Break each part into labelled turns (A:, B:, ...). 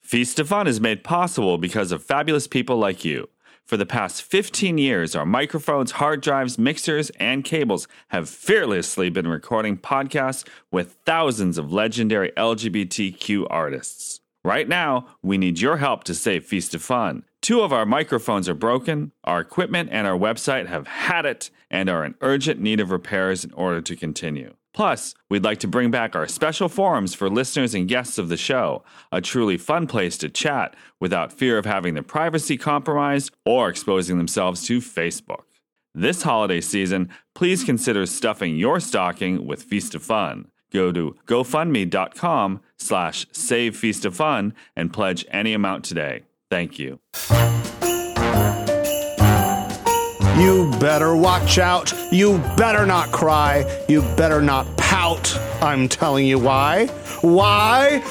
A: Feast of Fun is made possible because of fabulous people like you. For the past 15 years, our microphones, hard drives, mixers, and cables have fearlessly been recording podcasts with thousands of legendary LGBTQ artists. Right now, we need your help to save Feast of Fun. 2 of our microphones are broken, our equipment and our website have had it, and are in urgent need of repairs in order to continue. Plus, we'd like to bring back our special forums for listeners and guests of the show, a truly fun place to chat without fear of having their privacy compromised or exposing themselves to Facebook. This holiday season, please consider stuffing your stocking with Feast of Fun. Go to gofundme.com/save Feast of Fun and pledge any amount today. Thank you.
B: You better watch out. You better not cry. You better not pout. I'm telling you why. Why?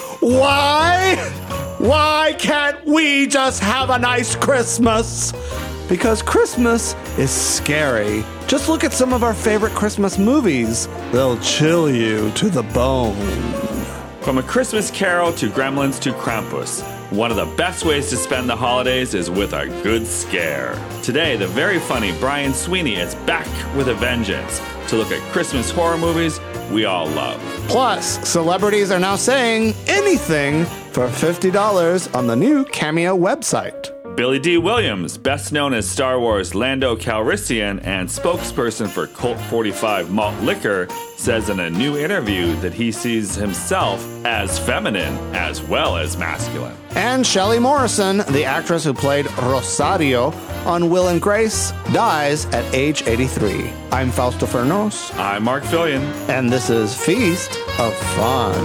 B: Why can't we just have a nice Christmas? Because Christmas is scary. Just look at some of our favorite Christmas movies. They'll chill you to the bone.
A: From A Christmas Carol to Gremlins to Krampus, one of the best ways to spend the holidays is with a good scare. Today, the very funny Brian Sweeney is back with a vengeance to look at Christmas horror movies we all love.
B: Plus, celebrities are now saying anything for $50 on the new Cameo website.
A: Billy D. Williams, best known as Star Wars Lando Calrissian and spokesperson for Colt 45 Malt Liquor, says in a new interview that he sees himself as feminine as well as masculine.
B: And Shelley Morrison, the actress who played Rosario on Will and Grace, dies at age 83. I'm Fausto Fernos.
A: I'm Mark Fillion.
B: And this is Feast of Fun.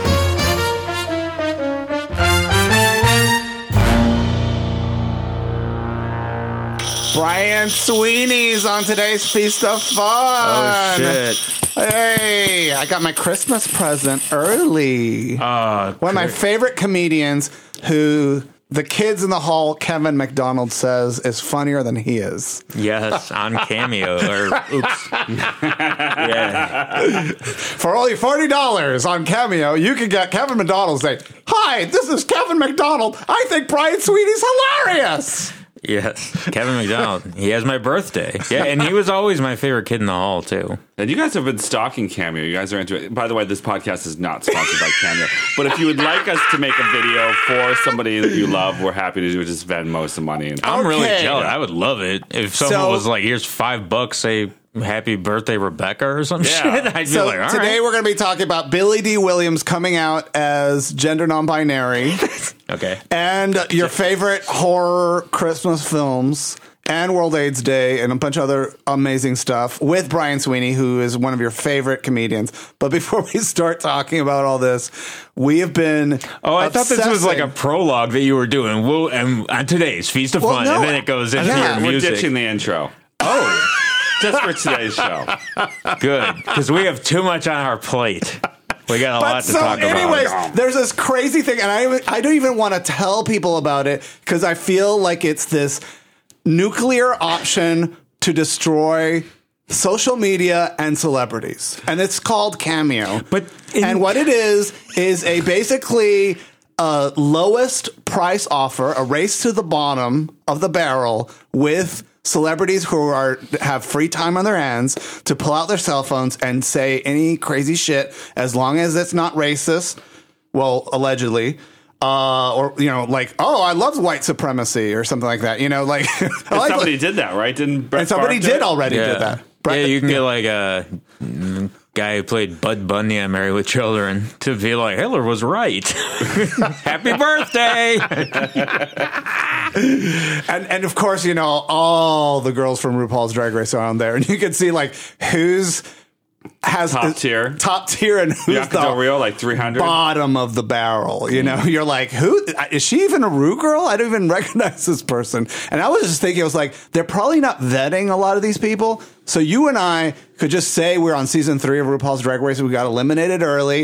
B: Brian Sweeney's on today's Feast of Fun.
C: Oh, shit.
B: Hey, I got my Christmas present early. One of my favorite comedians who the kids in the hall, Kevin McDonald, says is funnier than he is.
C: Yes, on Cameo. Oops. Yeah.
B: For only $40 on Cameo, you can get Kevin McDonald say, "Hi, this is Kevin McDonald. I think Brian Sweeney's hilarious."
C: Yes, Kevin McDonald. He has my birthday. Yeah, and he was always my favorite kid in the hall, too.
A: And you guys have been stalking Cameo. You guys are into it. By the way, this podcast is not sponsored by Cameo. But if you would like us to make a video for somebody that you love, we're happy to do it. Just Venmo some money.
C: I'm really jealous. I would love it. If someone was like, here's $5, say, happy birthday, Rebecca, or some shit. I'd be like, all
B: today
C: right.
B: we're going to be talking about Billy D. Williams coming out as gender non-binary.
C: Okay.
B: And your favorite horror Christmas films and World AIDS Day and a bunch of other amazing stuff with Brian Sweeney, who is one of your favorite comedians. But before we start talking about all this, we have been
C: I thought this was like a prologue that you were doing. And on today's Feast of Fun, and then it goes into your music.
A: We're ditching the intro. Oh. Just for today's show.
C: Good, because we have too much on our plate. We got a lot to talk about.
B: Anyways, there's this crazy thing, and I don't even want to tell people about it because I feel like it's this nuclear option to destroy social media and celebrities, and it's called Cameo. And what it is a basically lowest price offer, a race to the bottom of the barrel with celebrities who have free time on their hands to pull out their cell phones and say any crazy shit as long as it's not racist. Well, allegedly. Or, like, I love white supremacy or something like that. Like
A: somebody did that, right? Didn't Brett
B: and somebody
A: Favre
B: did already did that.
C: You can get like a guy who played Bud Bundy on Married with Children to be like, Hitler was right. Happy birthday.
B: And of course, all the girls from RuPaul's Drag Race are on there, and you can see like who's has
A: top tier,
B: and who's
A: Bianca Del Rio, like 300,
B: bottom of the barrel. You're like, who is she? Even a Ru girl? I don't even recognize this person. And I was just thinking, I was like, they're probably not vetting a lot of these people. So you and I could just say we're on season 3 of RuPaul's Drag Race. We got eliminated early.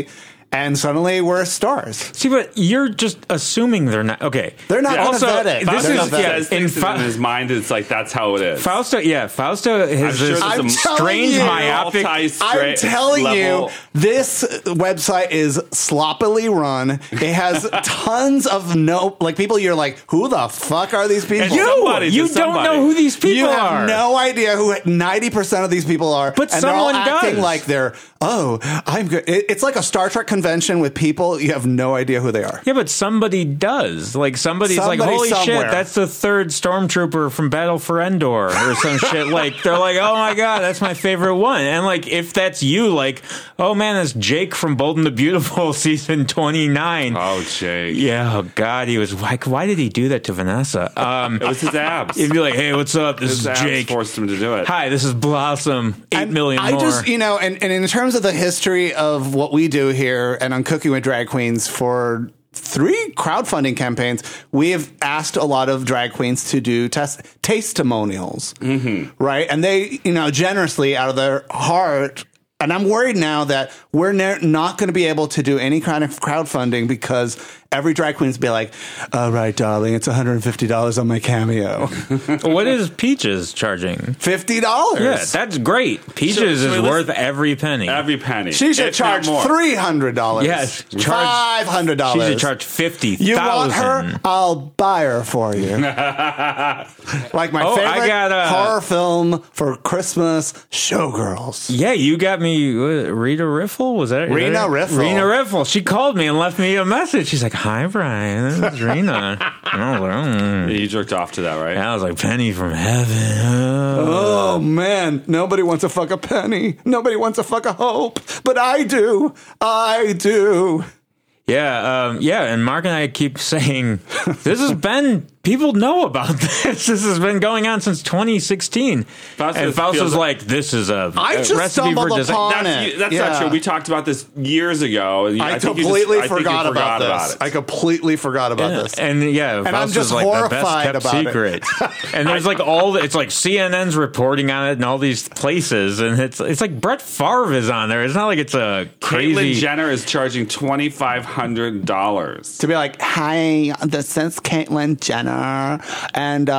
B: And suddenly we're stars.
C: See, but you're just assuming they're not. Okay.
B: They're not
C: Also,
B: pathetic.
C: this
B: They're
C: is-
B: not pathetic.
A: says things in his mind. It's like that's how it is.
C: Fausto has
A: sure
C: this
A: there's
B: I'm
A: some
B: telling
C: strange
B: you.
C: myopic.
B: I'm telling you, this website is sloppily run. It has tons of people. You're like, who the fuck are these people?
C: You don't know who these people
B: You
C: are.
B: have no idea who 90% of these people are.
C: But
B: and they're all
C: someone
B: acting
C: does.
B: like they're, I'm good. It's like a Star Trek convention with people. You have no idea who they are.
C: Yeah, but somebody does. Like somebody's like,
B: Somebody
C: holy
B: somewhere.
C: shit, that's the third stormtrooper from Battle for Endor or some shit. Like they're like, oh my god, that's my favorite one. And like if that's you, like, oh man, that's Jake from Bold and the Beautiful season 29.
A: Oh, Jake.
C: Yeah, oh god, he was like, why did he do that to Vanessa?
A: It was his abs.
C: He'd be like, hey, what's up? This
A: His
C: is
A: abs
C: Jake.
A: forced him to do it.
C: Hi, this is Blossom. 8 million
B: I
C: more.
B: just, and in terms of the history of what we do here and on Cooking with Drag Queens for 3 crowdfunding campaigns, we have asked a lot of drag queens to do testimonials, right? And they, generously out of their heart. And I'm worried now that we're not going to be able to do any kind of crowdfunding because every drag queen's be like, all right, darling, it's $150 on my Cameo.
C: What is Peaches charging?
B: $50.
C: Yeah, that's great. Peaches
A: So
C: is worth every penny.
A: Every penny.
B: She should
A: If not
B: charge
A: more.
B: $300.
C: Yes,
B: $500.
C: She should charge 50,000.
B: You want her? I'll buy her for you. Like my favorite
C: I got
B: horror film for Christmas, Showgirls.
C: Yeah, you got me. Rita Riffle, was that
B: Rena Riffle.
C: Rena Riffle. She called me and left me a message. She's like, "Hi, Brian. This is Rena." And I was like,
A: Yeah, you jerked off to that, right?
C: And I was like, "Penny from heaven."
B: Oh man, nobody wants to fuck a penny. Nobody wants to fuck a hope, but I do. I do.
C: Yeah, and Mark and I keep saying this has been. People know about this. This has been going on since 2016. And Fausto's like, this is a
B: just
C: recipe for
B: stumbled
C: disaster.
B: upon
A: That's
B: Yeah.
A: not true. We talked about this years ago. And
B: I
A: think you
B: completely
A: I think you
B: forgot about this.
A: it.
B: I completely forgot about this.
C: And yeah,
B: And I'm
C: Fausto's
B: just
C: like
B: horrified
C: the best kept
B: about it.
C: secret. And there's like it's like CNN's reporting on it in all these places, and it's like Brett Favre is on there. It's not like it's a
A: Caitlyn
C: crazy.
A: Jenner is charging $2,500.
B: To be like, hi, this is Caitlyn Jenner and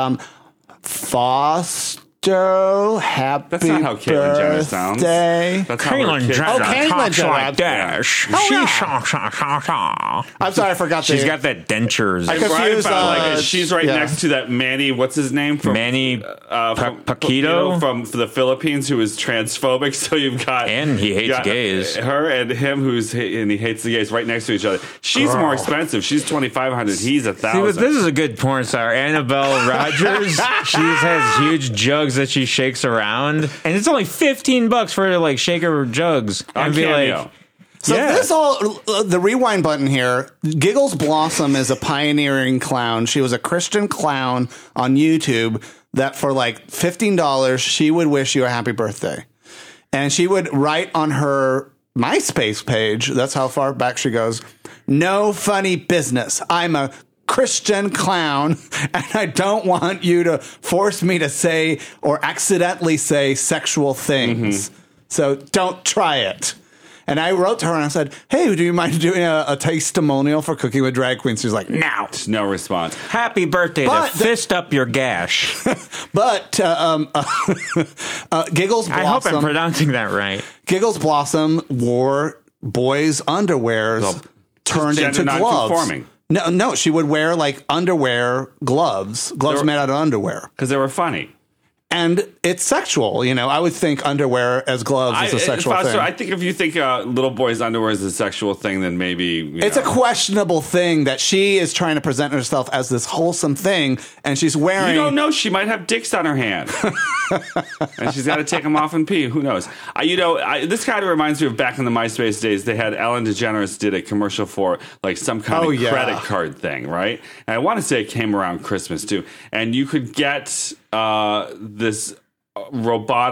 B: Foster. Happy
A: That's not how Caitlyn Jenner sounds.
B: birthday.
A: That's how her
C: Caitlyn
A: kids
C: Jenner
B: Oh,
A: sound.
B: Caitlyn
C: talks
B: Jenner.
C: like that.
B: Oh,
C: She
B: yeah. I'm sorry, I forgot.
C: She's got that dentures.
B: I
A: Brian
B: confused,
A: found, she's right
B: yeah.
A: next to that Manny. What's his name? From
C: Manny
A: Pacquiao from the Philippines, who is transphobic. So you've got
C: And he hates
A: got
C: gays.
A: Her and him, and he hates the gays, right next to each other. She's more expensive. She's $2,500. He's
C: See, but
A: $1,000.
C: this is a good porn star, Annabelle Rogers. She has huge jugs that she shakes around, and it's only $15 for her to like shake her jugs
A: On
C: and be
A: Cameo.
C: like,
B: So
C: yeah.
B: this the rewind button here. Giggles Blossom is a pioneering clown. She was a Christian clown on YouTube that for like $15 she would wish you a happy birthday, and she would write on her MySpace page. That's how far back she goes. No funny business. I'm a Christian clown, and I don't want you to force me to say or accidentally say sexual things. So don't try it. And I wrote to her and I said, hey, do you mind doing a testimonial for Cooking with Drag Queens? She's like, no.
A: No response.
C: happy birthday
B: But
C: to fist up your gash.
B: But Giggles
C: I hope I'm
B: Blossom,
C: pronouncing that right.
B: Giggles Blossom wore boys' underwears turned
A: gender
B: into gloves.
A: non-conforming.
B: No, she would wear like underwear gloves made out of underwear.
A: Because they were funny.
B: And it's sexual, I would think underwear as gloves is a sexual
A: Foster,
B: thing.
A: I think if you think little boys' underwear is a sexual thing, then maybe
B: It's a questionable thing that she is trying to present herself as this wholesome thing, and she's wearing.
A: You don't know. She might have dicks on her hand, and she's got to take them off and pee. Who knows? This kind of reminds me of back in the MySpace days. They had Ellen DeGeneres did a commercial for like some kind of credit card thing, right? And I want to say it came around Christmas too, and you could get this robotic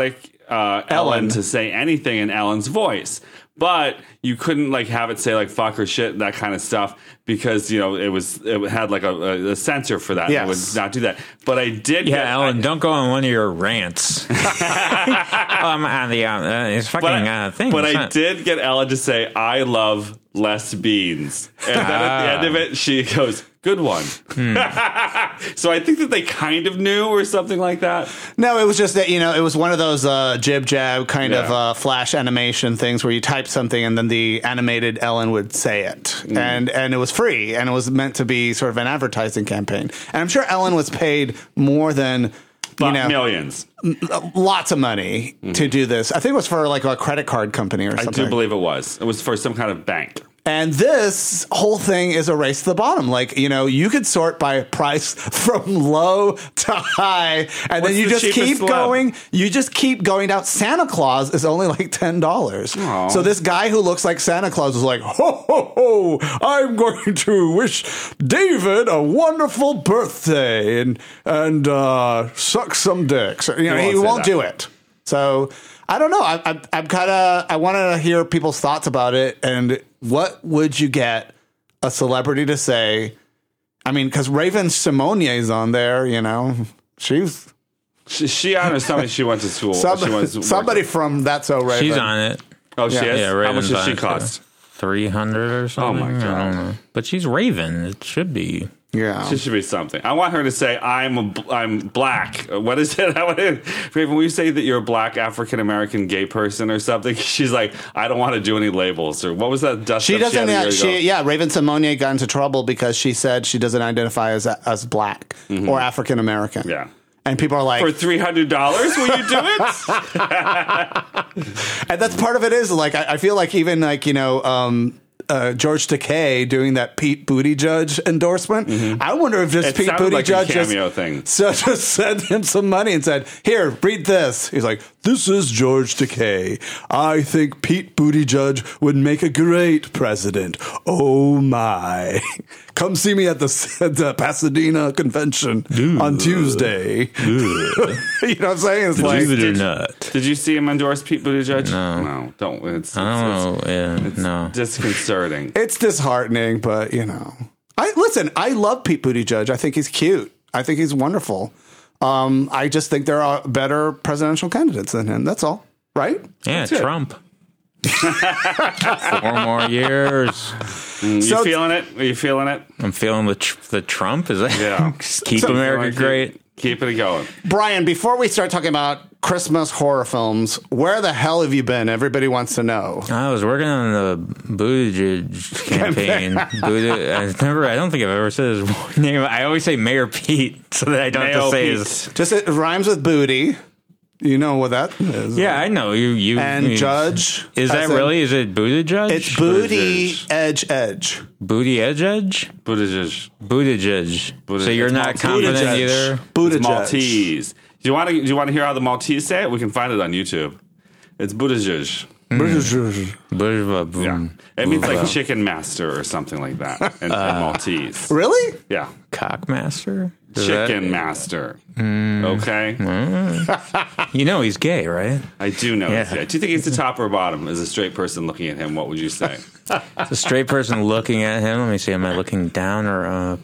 A: Ellen to say anything in Ellen's voice. But you couldn't like have it say like fuck or shit, that kind of stuff, because it had like a censor for that.
B: Yes.
A: It would not do that. But I did.
C: Yeah, Ellen, don't go on one of your rants. On the it's fucking thing.
A: But I did get Ellen to say, "I love less beans," and then at the end of it, she goes, "Good one." So I think that they kind of knew or something like that.
B: No, it was just that, it was one of those jib jab kind of flash animation things where you type something and then the animated Ellen would say it. And it was free, and it was meant to be sort of an advertising campaign. And I'm sure Ellen was paid more than
A: millions.
B: Lots of money to do this. I think it was for like a credit card company or something.
A: I do believe it was. It was for some kind of bank.
B: And this whole thing is a race to the bottom. Like, you could sort by price from low to high, and then you just keep going. You just keep going down. Santa Claus is only like $10. So this guy who looks like Santa Claus is like, ho, ho, ho, I'm going to wish David a wonderful birthday and suck some dicks. He won't do it. So I don't know. I want to hear people's thoughts about it. And what would you get a celebrity to say? I mean, because Raven Simonier is on there, she's
A: she on or somebody she went to school.
B: Somebody from That's So Raven.
C: She's on it.
A: Oh, she is?
C: Yeah,
A: how much does she
C: it,
A: cost?
C: 300 or something.
A: Oh my God.
C: I don't know. But she's Raven. It should be.
B: Yeah,
A: she should be something. I want her to say, I'm black. What is it? Raven, will you say that you're a black African American gay person or something? She's like, I don't want to do any labels. Or what was that dust?
B: She doesn't. Raven Simonier got into trouble because she said she doesn't identify as black or African American.
A: Yeah.
B: And people are like,
A: for $300, will you do it?
B: And that's part of it is like, I feel like even like, George Takei doing that Pete Buttigieg endorsement. I wonder if just Pete Buttigieg
A: like a cameo thing.
B: just sent him some money and said, here, read this. He's like, this is George Takei. I think Pete Buttigieg would make a great president. Oh my. Come see me at the Pasadena convention on Tuesday. You know what I'm saying? It's
A: did you see him endorse Pete Buttigieg?
C: No,
A: don't.
C: I don't know.
A: It's disconcerting.
B: It's disheartening, but I love Pete Buttigieg. I think he's cute. I think he's wonderful. I just think there are better presidential candidates than him. That's all, right?
C: Yeah, Trump. 4 more years.
A: You feeling it? Are you feeling it?
C: I'm feeling the Trump. Is that?
A: Yeah.
C: Keep America great.
A: Keep it going.
B: Brian, before we start talking about Christmas horror films, where the hell have you been? Everybody wants to know.
C: I was working on the Buttigieg campaign. I don't think I've ever said his name. I always say Mayor Pete so that I don't have to say his.
B: Just it rhymes with booty. You know what that is.
C: Yeah, I know. You
B: and Judge.
C: Is that really? Is it Buttigieg?
B: It's Booty Edge.
C: Booty Edge? Buttigieg. So you're not confident either?
A: It's Maltese. Do you want to hear how the Maltese say it? We can find it on YouTube. It's Buttigieg. Yeah. It means like chicken master or something like that in Maltese.
B: Really?
A: Yeah.
C: Cockmaster?
A: Chicken master. Okay.
C: You know he's gay, right?
A: I do know he's gay. Do you think he's the top or bottom? As a straight person looking at him, what would you say?
C: As a straight person looking at him, let me see, am I looking down or up?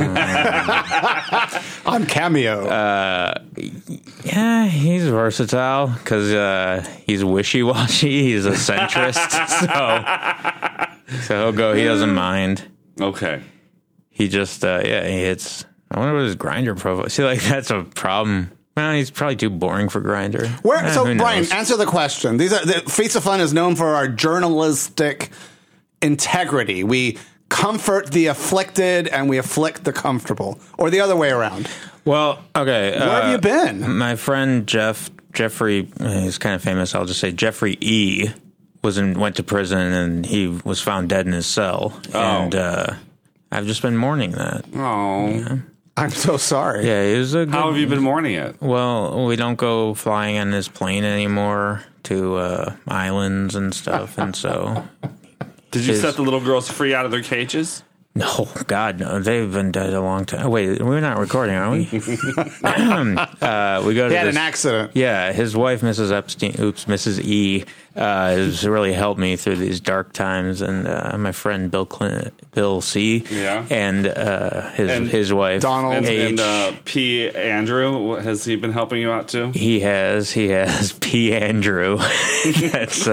B: On Cameo.
C: Yeah, he's versatile because he's wishy-washy. He's a centrist. So he'll go, he doesn't mind.
A: Okay.
C: He just, he hits... I wonder what his Grindr profile. See, like that's a problem. Well, he's probably too boring for Grindr.
B: So, Brian, answer the question. The Feast of Fun is known for our journalistic integrity. We comfort the afflicted and we afflict the comfortable, or the other way around.
C: Well, okay.
B: Where have you been?
C: My friend Jeffrey, he's kind of famous. I'll just say Jeffrey E. went to prison and he was found dead in his cell. Oh. And I've just been mourning that.
A: Oh.
C: Yeah.
B: I'm so sorry.
C: Yeah, it was a good,
A: How have you been mourning it?
C: Well, we don't go flying on this plane anymore to islands and stuff, and so...
A: Did you set the little girls free out of their cages?
C: No, God, no. They've been dead a long time. Wait, we're not recording, are we? We go to
B: He had an accident.
C: Yeah, his wife, Mrs. Epstein, Mrs. E, has really helped me through these dark times, and my friend Bill C, and his wife
B: Donald
C: H.
A: And P. Andrew, has he been helping you out too?
C: He has P. Andrew. That's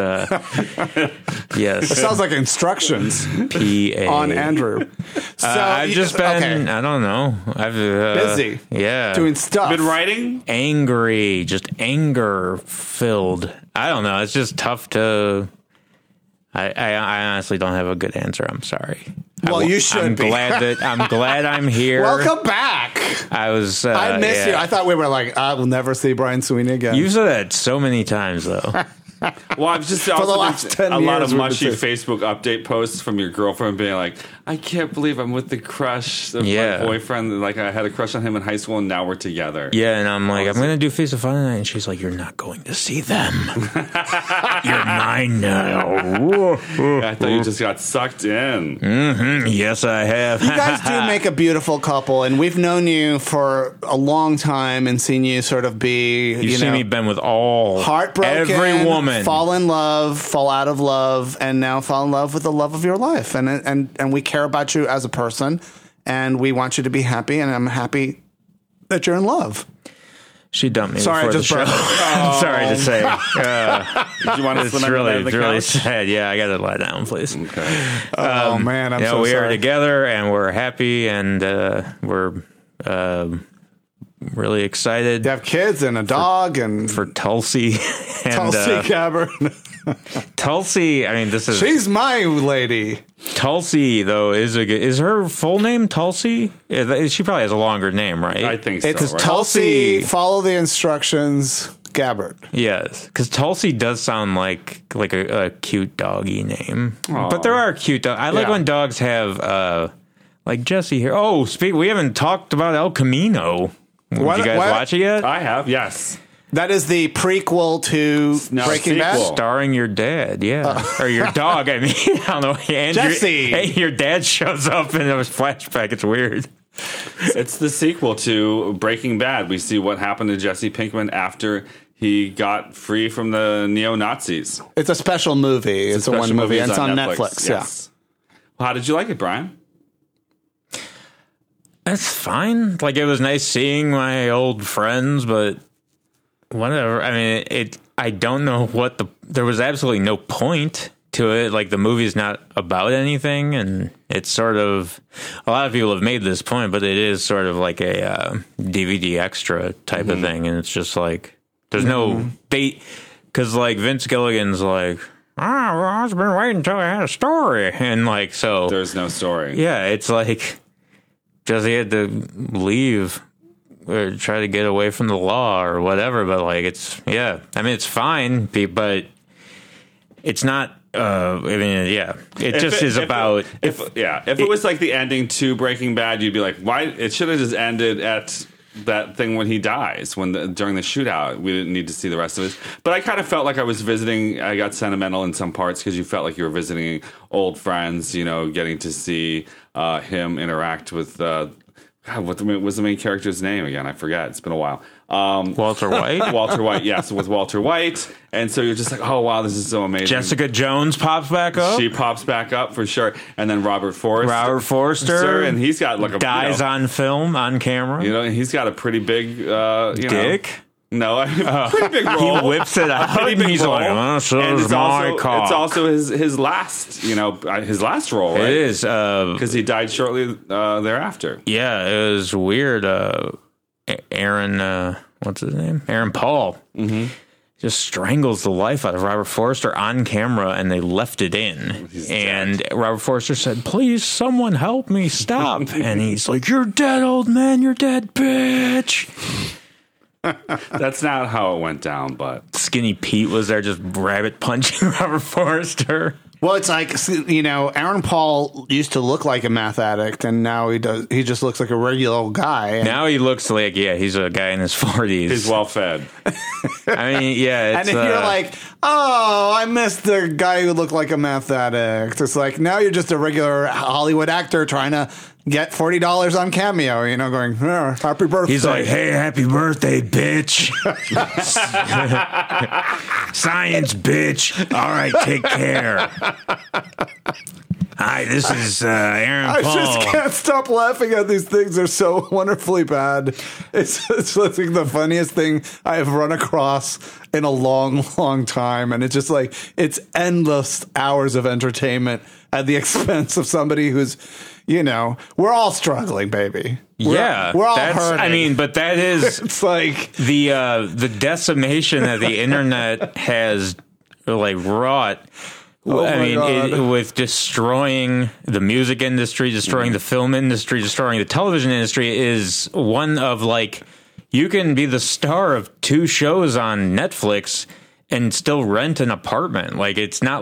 C: yes.
B: It sounds like instructions
C: P.A.
B: on Andrew. So
C: I've just been,
B: okay.
C: I don't know. I've
B: Busy.
C: Yeah.
B: Doing stuff.
A: Been writing?
C: Angry, just anger filled. I don't know. It's just tough to. I honestly don't have a good answer. I'm sorry.
B: Well, you should
C: I'm
B: be.
C: I'm glad I'm here.
B: Welcome back.
C: I was.
B: I miss you. I thought we were like, I will never see Brian Sweeney again.
C: You've said that so many times, though.
A: Well, I've just
B: the
A: also
B: last 10
A: a lot
B: years
A: of
B: we've
A: mushy
B: been
A: Facebook update posts from your girlfriend being like, I can't believe I'm with the crush of
C: Yeah.
A: my boyfriend. Like, I had a crush on him in high school, and now we're together.
C: Yeah, and I'm like, I'm going to do Feast of Fun tonight. And she's like, you're not going to see them. You're mine now.
A: I thought you just got sucked in.
C: Yes, I have.
B: You guys do make a beautiful couple, and we've known you for a long time and seen you sort of be,
C: You've seen me been with all
B: heartbroken,
C: every woman.
B: fall in love, fall out of love, and now fall in love with the love of your life. And we care about you as a person, and we want you to be happy, and I'm happy that you're in love.
C: She dumped me
B: Sorry, I
C: before
B: just
C: the show. I'm sorry to say.
A: Did you want to
C: It's
A: swim under
C: really,
A: the
C: really
A: couch?
C: sad. Yeah, I got to lie down, please.
A: Okay.
B: Oh man, I'm so
C: we
B: sorry.
C: are together, and we're happy, and we're really excited
B: You have kids and a dog and
C: for Tulsi. And,
B: Tulsi Gabbard.
C: Tulsi, I mean, this is
B: She's my lady.
C: Tulsi though. Is her full name Tulsi? She probably has a longer name, right?
A: I think so.
B: It's
A: right?
B: Tulsi. Follow the instructions, Gabbard.
C: Yes, because Tulsi does sound like a cute doggy name.
A: Aw.
C: But there are cute dogs. I like
B: Yeah.
C: when dogs have like Jesse here. Oh, we haven't talked about El Camino. Did you guys watch it yet?
A: I have, yes.
B: That is the prequel to
A: No,
B: Breaking Bad.
A: sequel.
C: Starring your dad, yeah, or your dog. I mean, I don't know. And
B: Jesse.
C: your dad shows up in a flashback. It's weird.
A: It's the sequel to Breaking Bad. We see what happened to Jesse Pinkman after he got free from the neo-Nazis.
B: It's a special movie. It's a
A: special
B: one movie. And
A: It's
B: it's on Netflix.
A: Yes. Well, how did you like it, Brian?
C: That's fine. Like, it was nice seeing my old friends, but whatever. I mean, I don't know what there was absolutely no point to it. Like, the movie's not about anything, and it's sort of, a lot of people have made this point, but it is sort of like a DVD extra type of thing, and it's just like, there's no bait, because like Vince Gilligan's like, well, I've been waiting until I had a story, and like, so
A: There's no story.
C: yeah, it's like Jesse had to leave or try to get away from the law or whatever, but like it's I mean it's fine, but it's not. I mean, yeah, it just is about
A: if it was like the ending to Breaking Bad, you'd be like, why? It should have just ended at that thing when he dies, during the shootout. We didn't need to see the rest of it. But I kind of felt like I was visiting. I got sentimental in some parts because you felt like you were visiting old friends. You know, getting to see him interact with. God, what was the main character's name again? I forget. It's been a while.
C: Walter White.
A: Walter White, yes, with Walter White. And so you're just like, oh, wow, this is so amazing.
C: Jessica Jones pops back up.
A: She pops back up for sure. And then Robert Forster. And he's got like a...
C: dies on film, on camera.
A: You know, he's got a pretty big...
C: Dick?
A: No, pretty big role.
C: He whips it out.
A: Pretty big
C: He's
A: role.
C: like, oh, so
A: And
C: is
A: it's
C: my
A: also,
C: cock.
A: it's also his last, his last role, right?
C: It is.
A: Because he died shortly thereafter.
C: Yeah, it was weird. Aaron, what's his name? Aaron Paul. Mm-hmm. Just strangles the life out of Robert Forster on camera, and they left it in. And Robert Forster said, please, someone help me, stop. And he's like, you're dead, old man, you're dead, bitch.
D: That's not how it went down, but
C: Skinny Pete was there just rabbit punching Robert Forster.
B: Well, it's like, Aaron Paul used to look like a meth addict, and now he just looks like a regular old guy. And
C: Now he looks like, he's a guy in his 40s.
D: he's well fed.
C: I mean, yeah. It's,
B: and then you're like, oh, I missed the guy who looked like a meth addict. It's like, now you're just a regular Hollywood actor trying to get $40 on Cameo, going, oh, happy birthday.
C: he's like, hey, happy birthday, bitch. Science, bitch. All right, take care. Hi, this is Aaron
B: I
C: Paul.
B: just can't stop laughing at these things. They're so wonderfully bad. It's like the funniest thing I have run across in a long, long time. And it's just like, it's endless hours of entertainment at the expense of somebody who's, we're all struggling, baby. We're all hurting.
C: I mean, but that is
B: It's like,
C: the decimation that the internet has wrought.
B: Oh my God.
C: With destroying the music industry, destroying the film industry, destroying the television industry is one of you can be the star of 2 shows on Netflix and still rent an apartment. It's not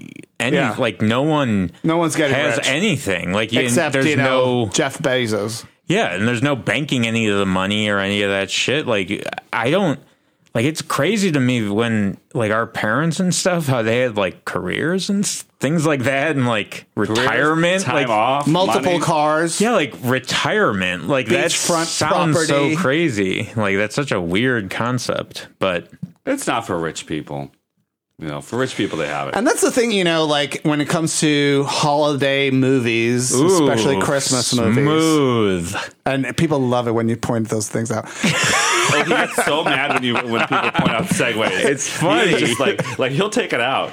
C: no one's
B: getting
C: has
B: rich.
C: anything.
B: except,
C: there's no
B: Jeff Bezos.
C: yeah, and there's no banking any of the money or any of that shit. I don't. It's crazy to me when, our parents and stuff, how they had, careers and things like that and, retirement.
D: Time off,
B: Multiple
D: money.
B: cars.
C: Yeah, retirement. That
B: Beachfront
C: sounds
B: property.
C: so crazy. That's such a weird concept. But
D: It's not for rich people. For rich people, they have it.
B: And that's the thing, when it comes to holiday movies, especially Christmas movies.
C: Smooth.
B: And people love it when you point those things out.
D: He gets so mad when people point out segues.
C: It's funny.
D: He's just like he'll take it out.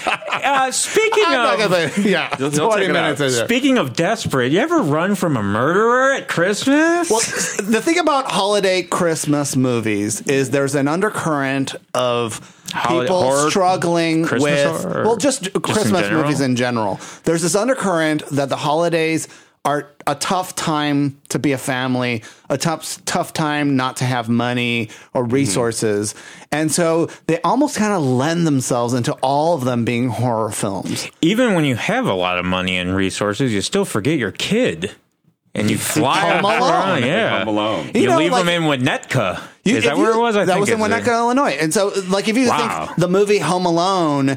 C: Speaking of...
D: He'll
B: 20
D: take it
B: minutes
D: out.
B: in there.
C: Speaking of desperate, you ever run from a murderer at Christmas?
B: Well, the thing about holiday Christmas movies is there's an undercurrent of people
C: horror,
B: struggling
C: Christmas
B: with,
C: horror,
B: well, just Christmas
C: general?
B: movies in general. There's this undercurrent that the holidays are a tough time to be a family, a tough time not to have money or resources. And so they almost kind of lend themselves into all of them being horror films.
C: Even when you have a lot of money and resources, you still forget your kid. And you fly
B: Home
C: around.
B: Alone.
C: Yeah.
D: Home Alone.
C: You leave them in Winnetka. Is that where it was? I
B: that
C: think
B: was in
C: it's
B: Winnetka, Illinois. And so, if you
C: Wow.
B: think the movie Home Alone,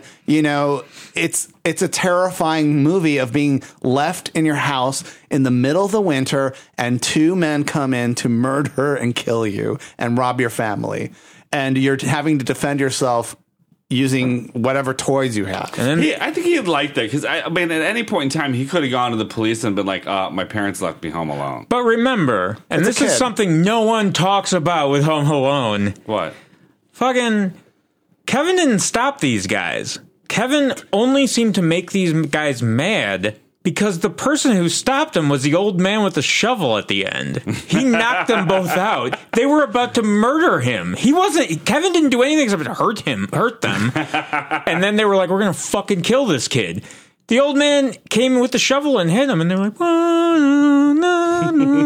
B: it's a terrifying movie of being left in your house in the middle of the winter, and 2 men come in to murder and kill you and rob your family, and you're having to defend yourself using whatever toys you have.
C: And then,
D: I think he'd like that because I mean, at any point in time, he could have gone to the police and been like, "My parents left me home alone."
C: but remember, and
B: It's a
C: this is
B: kid.
C: something no one talks about with Home Alone.
D: What?
C: Fucking Kevin didn't stop these guys. Kevin only seemed to make these guys mad because the person who stopped him was the old man with the shovel at the end. He knocked them both out. They were about to murder him. Kevin didn't do anything except hurt them. And then they were like, we're going to fucking kill this kid. The old man came with the shovel and hit him, and they were like, "Oh, no,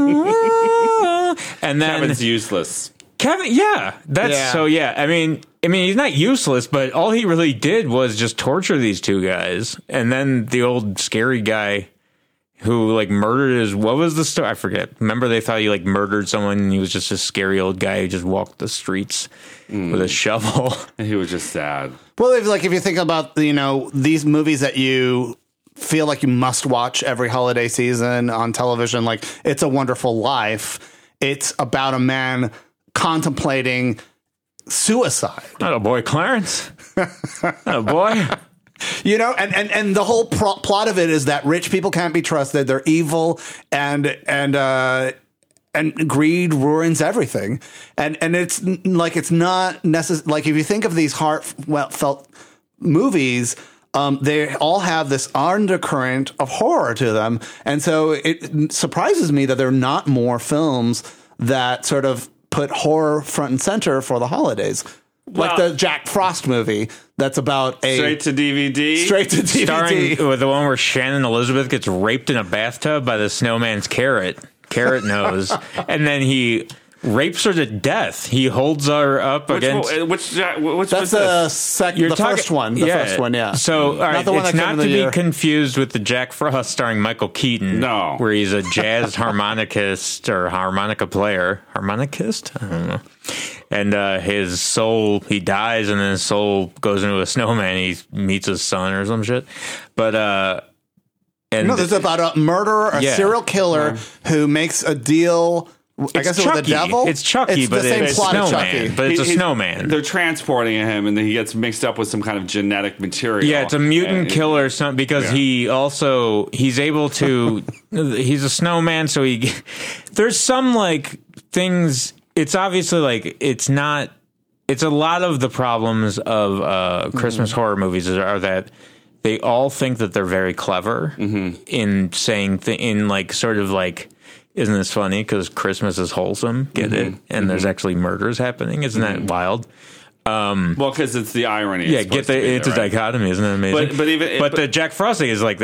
C: no." And then
D: Kevin's useless.
C: Kevin, yeah, that's
B: Yeah.
C: so. Yeah, I mean, he's not useless, but all he really did was just torture these 2 guys, and then the old scary guy who murdered his. What was the story? I forget. Remember, they thought he murdered someone, and he was just a scary old guy who just walked the streets with a shovel.
D: He was just sad.
B: Well, if you think about these movies that you feel like you must watch every holiday season on television, like It's a Wonderful Life, it's about a man contemplating suicide.
C: Not a boy, Clarence. Not a boy.
B: And the whole plot of it is that rich people can't be trusted. They're evil, and greed ruins everything. And it's not necessary. Like, if you think of these heartfelt movies, they all have this undercurrent of horror to them. And so it surprises me that there are not more films that sort of put horror front and center for the holidays. Like
D: Well-
B: the Jack Frost movie that's about
D: Straight to DVD.
B: Straight to DVD.
C: Starring with the one where Shannon Elizabeth gets raped in a bathtub by the snowman's carrot nose, and then he rapes her to death. He holds her up against.
D: Which
B: That's
D: was
B: the
D: this?
B: first one. The first one, yeah.
C: So, all right,
B: the one
C: it's
B: that came
C: not
B: in
C: to
B: the
C: be
B: year.
C: confused with the Jack Frost starring Michael Keaton.
D: No.
C: Where he's a jazz harmonicist or harmonica player. Harmonicist? I don't know. And his soul, he dies and then his soul goes into a snowman. He meets his son or some shit. But, and
B: No, this is about a murderer, a
C: Yeah.
B: serial killer who makes a deal. I guess
C: Chucky.
B: with the devil.
C: It's Chucky,
B: it's
C: but
B: the same
C: it's
B: plot of
C: snowman.
B: Chucky.
C: But it's a
D: He's-
C: snowman.
D: They're transporting him, and then he gets mixed up with some kind of genetic material.
C: Yeah, it's a mutant
D: And-
C: killer or something because he's able to he's a snowman, so there's some like things. It's obviously like it's a lot of the problems of Christmas horror movies are that they all think that they're very clever in saying in like sort of like, isn't this funny because Christmas is wholesome, get it, and there's actually murders happening, isn't that wild?
D: Well, because it's the irony.
C: Yeah, get it's a dichotomy, isn't it amazing?
D: But
C: the Jack Frost thing is like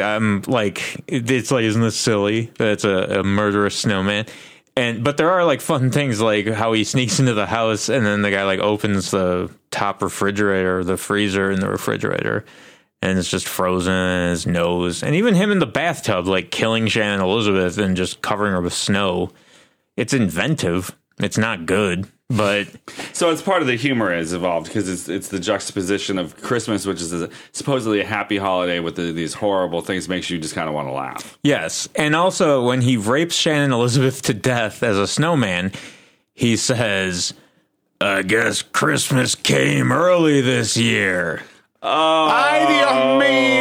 C: it's like, isn't this silly that it's a murderous snowman? But there are like fun things like how he sneaks into the house and then the guy like opens the top refrigerator, the freezer in the refrigerator, and it's just frozen in his nose. And even him in the bathtub, like killing Shannon Elizabeth and just covering her with snow. It's inventive. It's not good. But
D: So it's part of the humor is evolved because it's the juxtaposition of Christmas, which is supposedly a happy holiday with these horrible things, makes you just kind of want to laugh.
C: yes. And also, when he rapes Shannon Elizabeth to death as a snowman, he says, I guess Christmas came early this year.
B: Ay, Dios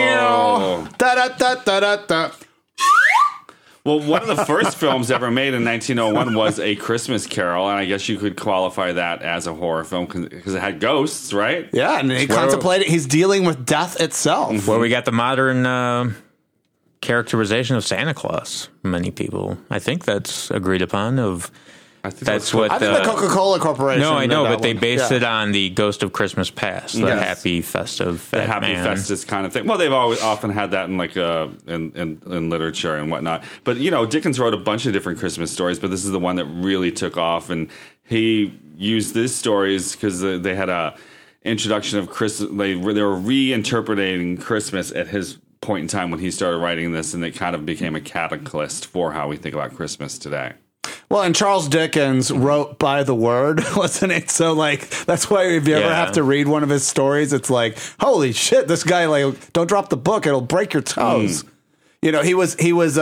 B: mío. Da, da, da, da, da, da.
D: Well, one of the first films ever made in 1901 was A Christmas Carol, and I guess you could qualify that as a horror film because it had ghosts, right?
B: Yeah, and he contemplated. He's dealing with death itself.
C: Where we got the modern characterization of Santa Claus. Many people, I think that's agreed upon.
D: I think
C: That's what
B: I think the Coca-Cola Corporation.
C: No, I know,
B: did that
C: but they
B: one.
C: based
B: Yeah.
C: it on the Ghost of Christmas Past, the
D: Yes.
C: happy festive
D: the
C: fat
D: happy
C: man.
D: festus kind of thing. Well, they've always often had that in like in literature and whatnot. But Dickens wrote a bunch of different Christmas stories, but this is the one that really took off, and he used these stories because they had a introduction of Christmas. They were reinterpreting Christmas at his point in time when he started writing this, and it kind of became a catalyst for how we think about Christmas today.
B: Well, and Charles Dickens wrote by the word, wasn't it? So, like, that's why if you ever
C: Yeah.
B: have to read one of his stories, it's like, holy shit, this guy, like, don't drop the book, it'll break your toes. He was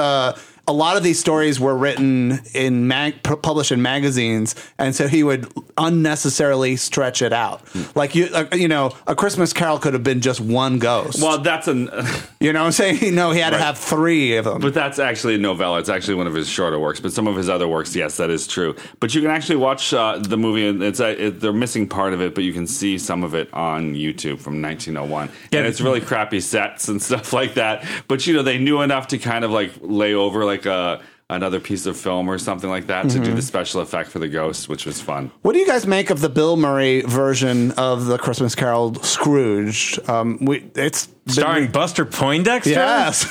B: a lot of these stories were written in published in magazines, and so he would unnecessarily stretch it out. Like a Christmas Carol could have been just one ghost.
D: Well, that's
B: You know what I'm saying? No, he had to have three of them.
D: But that's actually a novella. It's actually one of his shorter works. But some of his other works, yes, that is true. But you can actually watch the movie, and they're missing part of it, but you can see some of it on YouTube from 1901.
C: Yeah.
D: And it's really crappy sets and stuff like that. But, they knew enough to kind of like lay over like another piece of film or something like that to do the special effect for the ghost, which was fun.
B: What do you guys make of the Bill Murray version of the Christmas Carol, Scrooged? It's
C: Starring Buster Poindexter?
B: Yes.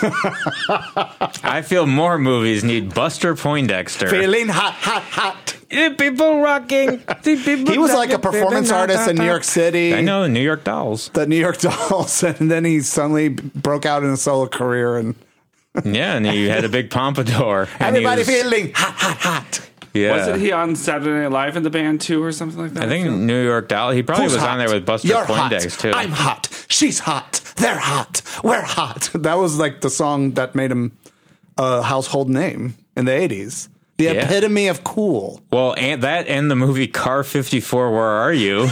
C: I feel more movies need Buster Poindexter.
B: Feeling hot, hot, hot.
C: People rocking.
B: He was like a performance artist in New York City.
C: I know, the New York Dolls.
B: The New York Dolls, and then he suddenly broke out in a solo career, and
C: Yeah, and he had a big pompadour. And he
B: everybody
C: was-
B: feeling hot, hot, hot.
C: Yeah.
D: Wasn't he on Saturday Night Live in the band too or something like that?
C: I think New York Doll. He probably
B: Who's
C: was
B: hot?
C: on there with Buster
B: You're
C: Poindexter
B: hot.
C: too.
B: I'm hot. She's hot. They're hot. We're hot. That was like the song that made him a household name in the 80s. The
C: Yeah.
B: epitome of cool.
C: Well, and that and the movie Car 54, Where Are You?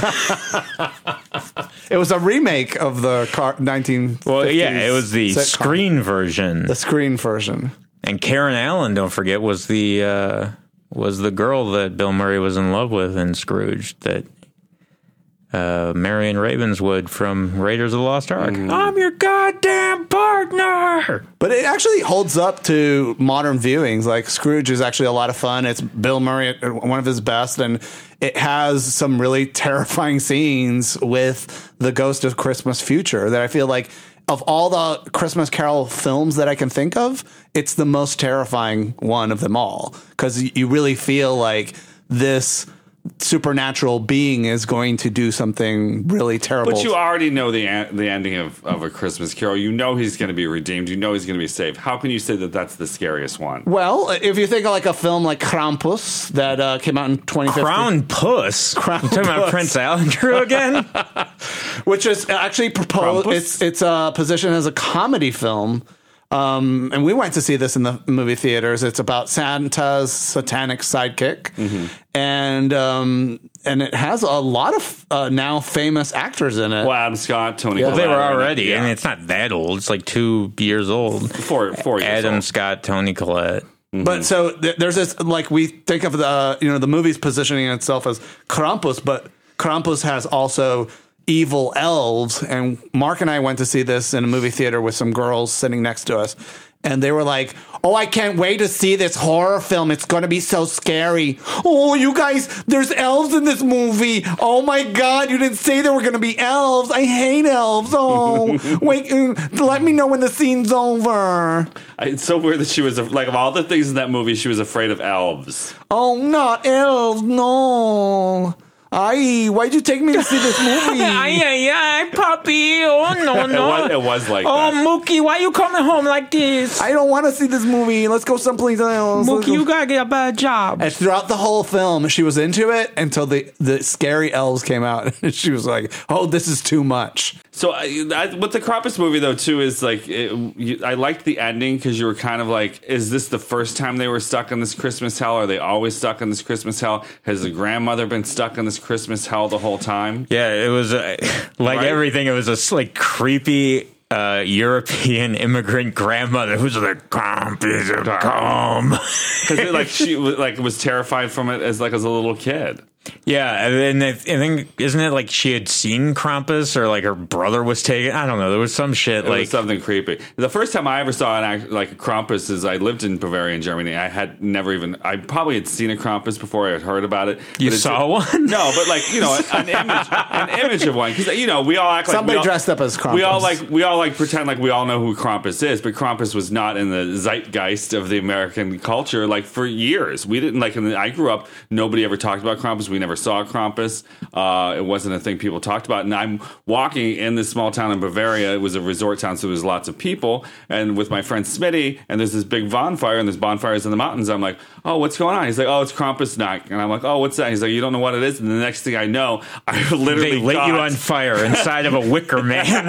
B: It was a remake of the 1950s.
C: Well, yeah, it was the
B: sitcom.
C: screen version.
B: The screen version.
C: And Karen Allen, don't forget, was the girl that Bill Murray was in love with in Scrooge, that Marion Ravenswood from Raiders of the Lost Ark. I'm your goddamn partner.
B: But it actually holds up to modern viewings. Like Scrooge is actually a lot of fun. It's Bill Murray at one of his best, and it has some really terrifying scenes with the Ghost of Christmas Future that I feel like of all the Christmas Carol films that I can think of, it's the most terrifying one of them all because you really feel like this supernatural being is going to do something really terrible.
D: But you already know the ending of A Christmas Carol. You know he's going to be redeemed. You know he's going to be saved. How can you say that that's the scariest one?
B: Well, if you think of like a film like Krampus that came out in 2015.
C: Crown Puss? You talking about Prince Andrew again?
B: Which is actually proposed.
C: Krampus?
B: It's positioned as a comedy film. And we went to see this in the movie theaters. It's about Santa's satanic sidekick, and it has a lot of now famous actors in it.
D: Well, Adam Scott, Tony
C: Well,
D: Collette.
C: they were already.
D: Yeah.
C: I mean, it's not that old. It's like 2 years old.
D: 4 years
C: Adam
D: old.
C: Scott, Tony Collette.
B: But so there's this, like, we think of the movie's positioning itself as Krampus, but Krampus has also evil elves. And Mark and I went to see this in a movie theater with some girls sitting next to us. And they were like, "Oh, I can't wait to see this horror film. It's going to be so scary. Oh, you guys, there's elves in this movie. Oh my God, you didn't say there were going to be elves. I hate elves. Oh, wait, let me know when the scene's over.
D: It's so weird that she was, like, of all the things in that movie, she was afraid of elves.
B: Oh, not elves, no. Ay, why'd you take me to see this movie?
C: Ay, puppy. Oh, no,
D: It was like
C: Oh,
D: that.
C: Mookie, why you coming home like this?
B: I don't want to see this movie. Let's go someplace else.
C: Mookie, you gotta get a better job.
B: And throughout the whole film, she was into it until the scary elves came out. And she was like, "Oh, this is too much."
D: So with the Krampus movie, though, too, is like, I liked the ending because you were kind of like, is this the first time they were stuck in this Christmas hell? Are they always stuck in this Christmas hell? Has the grandmother been stuck in this Christmas hell the whole time?
C: Yeah, it was like
D: Right?
C: everything. It was a like creepy European immigrant grandmother who's like, "Come, Peter, come."
D: Because like she was terrified from it as a little kid.
C: Yeah, and I think, isn't it like she had seen Krampus or like her brother was taken? I don't know. There was some shit
D: It was something creepy. The first time I ever saw like a Krampus is I lived in Bavaria, in Germany. I had never even, I probably had seen a Krampus before I had heard about it.
C: You
D: But it's-
C: saw one?
D: No, but like, an image of one. Because, we all act like
B: Somebody
D: we all,
B: dressed up as Krampus.
D: We all pretend like we all know who Krampus is, but Krampus was not in the zeitgeist of the American culture like for years. We didn't I grew up, nobody ever talked about Krampus. We never saw Krampus. It wasn't a thing people talked about. And I'm walking in this small town in Bavaria. It was a resort town, so there was lots of people. And with my friend Smitty, and there's this big bonfire, and there's bonfires in the mountains. I'm like, "Oh, what's going on?" He's like, "Oh, it's Krampus night." And I'm like, "Oh, what's that?" He's like, "You don't know what it is?" And the next thing I know, I literally
C: They lit you
D: got-
C: on fire inside of a wicker man.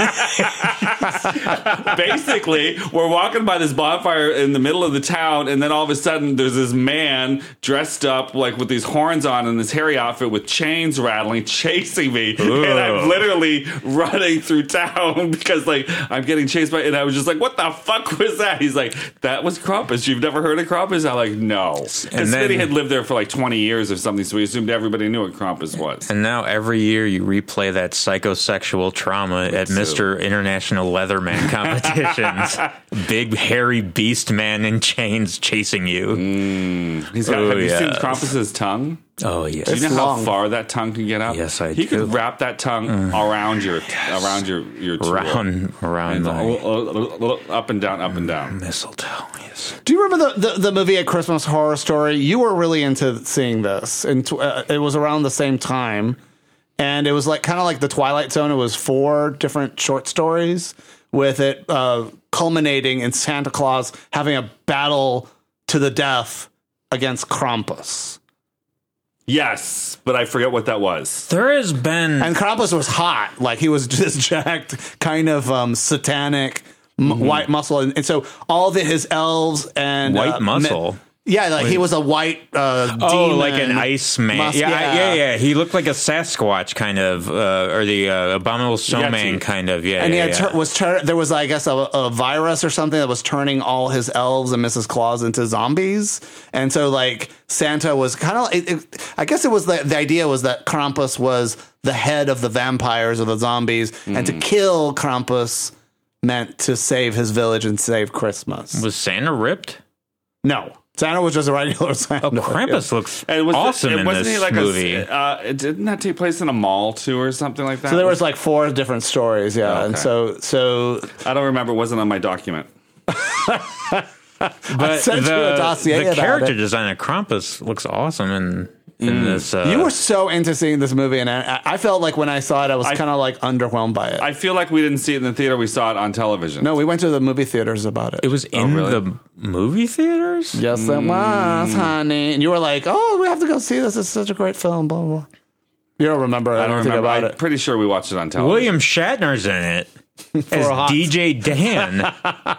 D: Basically, we're walking by this bonfire in the middle of the town, and then all of a sudden, there's this man dressed up like with these horns on and this hairy outfit with chains rattling, chasing me, and I'm literally running through town because like I'm getting chased by. And I was just like, "What the fuck was that?" He's like, "That was Krampus. You've never heard of Krampus?" I'm like, "No." And
C: then-
D: Smitty had lived there for like 20 years or something, so we assumed everybody knew what Krampus was.
C: And now every year you replay that psychosexual trauma at Mr. International Leatherman competitions. Big hairy beast man in chains chasing you.
D: He's got.
C: Oh,
D: Have you seen
C: yeah.
D: Krampus's tongue?
C: Oh yeah.
D: Do you know
B: It's
D: how
B: long.
D: far that tongue can get up?
C: Yes, I
D: He
C: do.
D: could wrap that tongue around your tool.
C: Around
D: And
C: my
D: up and down, up and down.
C: mistletoe. Yes.
B: Do you remember the movie A Christmas Horror Story? You were really into seeing this, and it was around the same time, and it was like kind of like the Twilight Zone. It was 4 different short stories with it culminating in Santa Claus having a battle to the death against Krampus.
D: Yes, but I forget what that was.
C: There has been
B: And Krampus was hot, like he was just jacked, kind of satanic, white muscle, and so all his elves and
C: white muscle.
B: Yeah, like he was a white demon.
C: Oh, like an ice man.
B: Yeah.
C: Yeah. He looked like a Sasquatch kind of, or the Abominable Snowman
D: Yeti.
C: kind of. Yeah,
B: And he
C: yeah,
B: had there was, I guess, a virus or something that was turning all his elves and Mrs. Claus into zombies. And so, like, Santa was kind of, I guess it was the idea was that Krampus was the head of the vampires or the zombies. And to kill Krampus meant to save his village and save Christmas.
C: Was Santa ripped?
B: No. Santa was just a regular Santa.
C: Oh, Krampus looks
D: And was
C: awesome in
D: wasn't
C: this
D: he like
C: movie.
D: didn't that take place in a mall too, or something like that?
B: So there was like 4 different stories, yeah.
D: Oh,
B: And
D: okay.
B: so
D: I don't remember. It wasn't on my document.
C: But
B: sent you a dossier
C: the
B: about
C: character
B: it.
C: design of Krampus looks awesome, and in this.
B: You were so into seeing this movie, and I felt like when I saw it, I was kind of like underwhelmed by it.
D: I feel like we didn't see it in the theater. We saw it on television.
B: No, we went to the movie theaters about it.
C: It was in
D: really?
C: the movie theaters?
B: Yes, it was, honey. And you were like, "Oh, we have to go see this. It's such a great film." Blah blah blah. You don't remember
D: I don't
B: anything
D: remember.
B: about
D: I'm
B: it.
D: pretty sure we watched it on television.
C: William Shatner's in it as
B: a hot-
C: DJ Dan.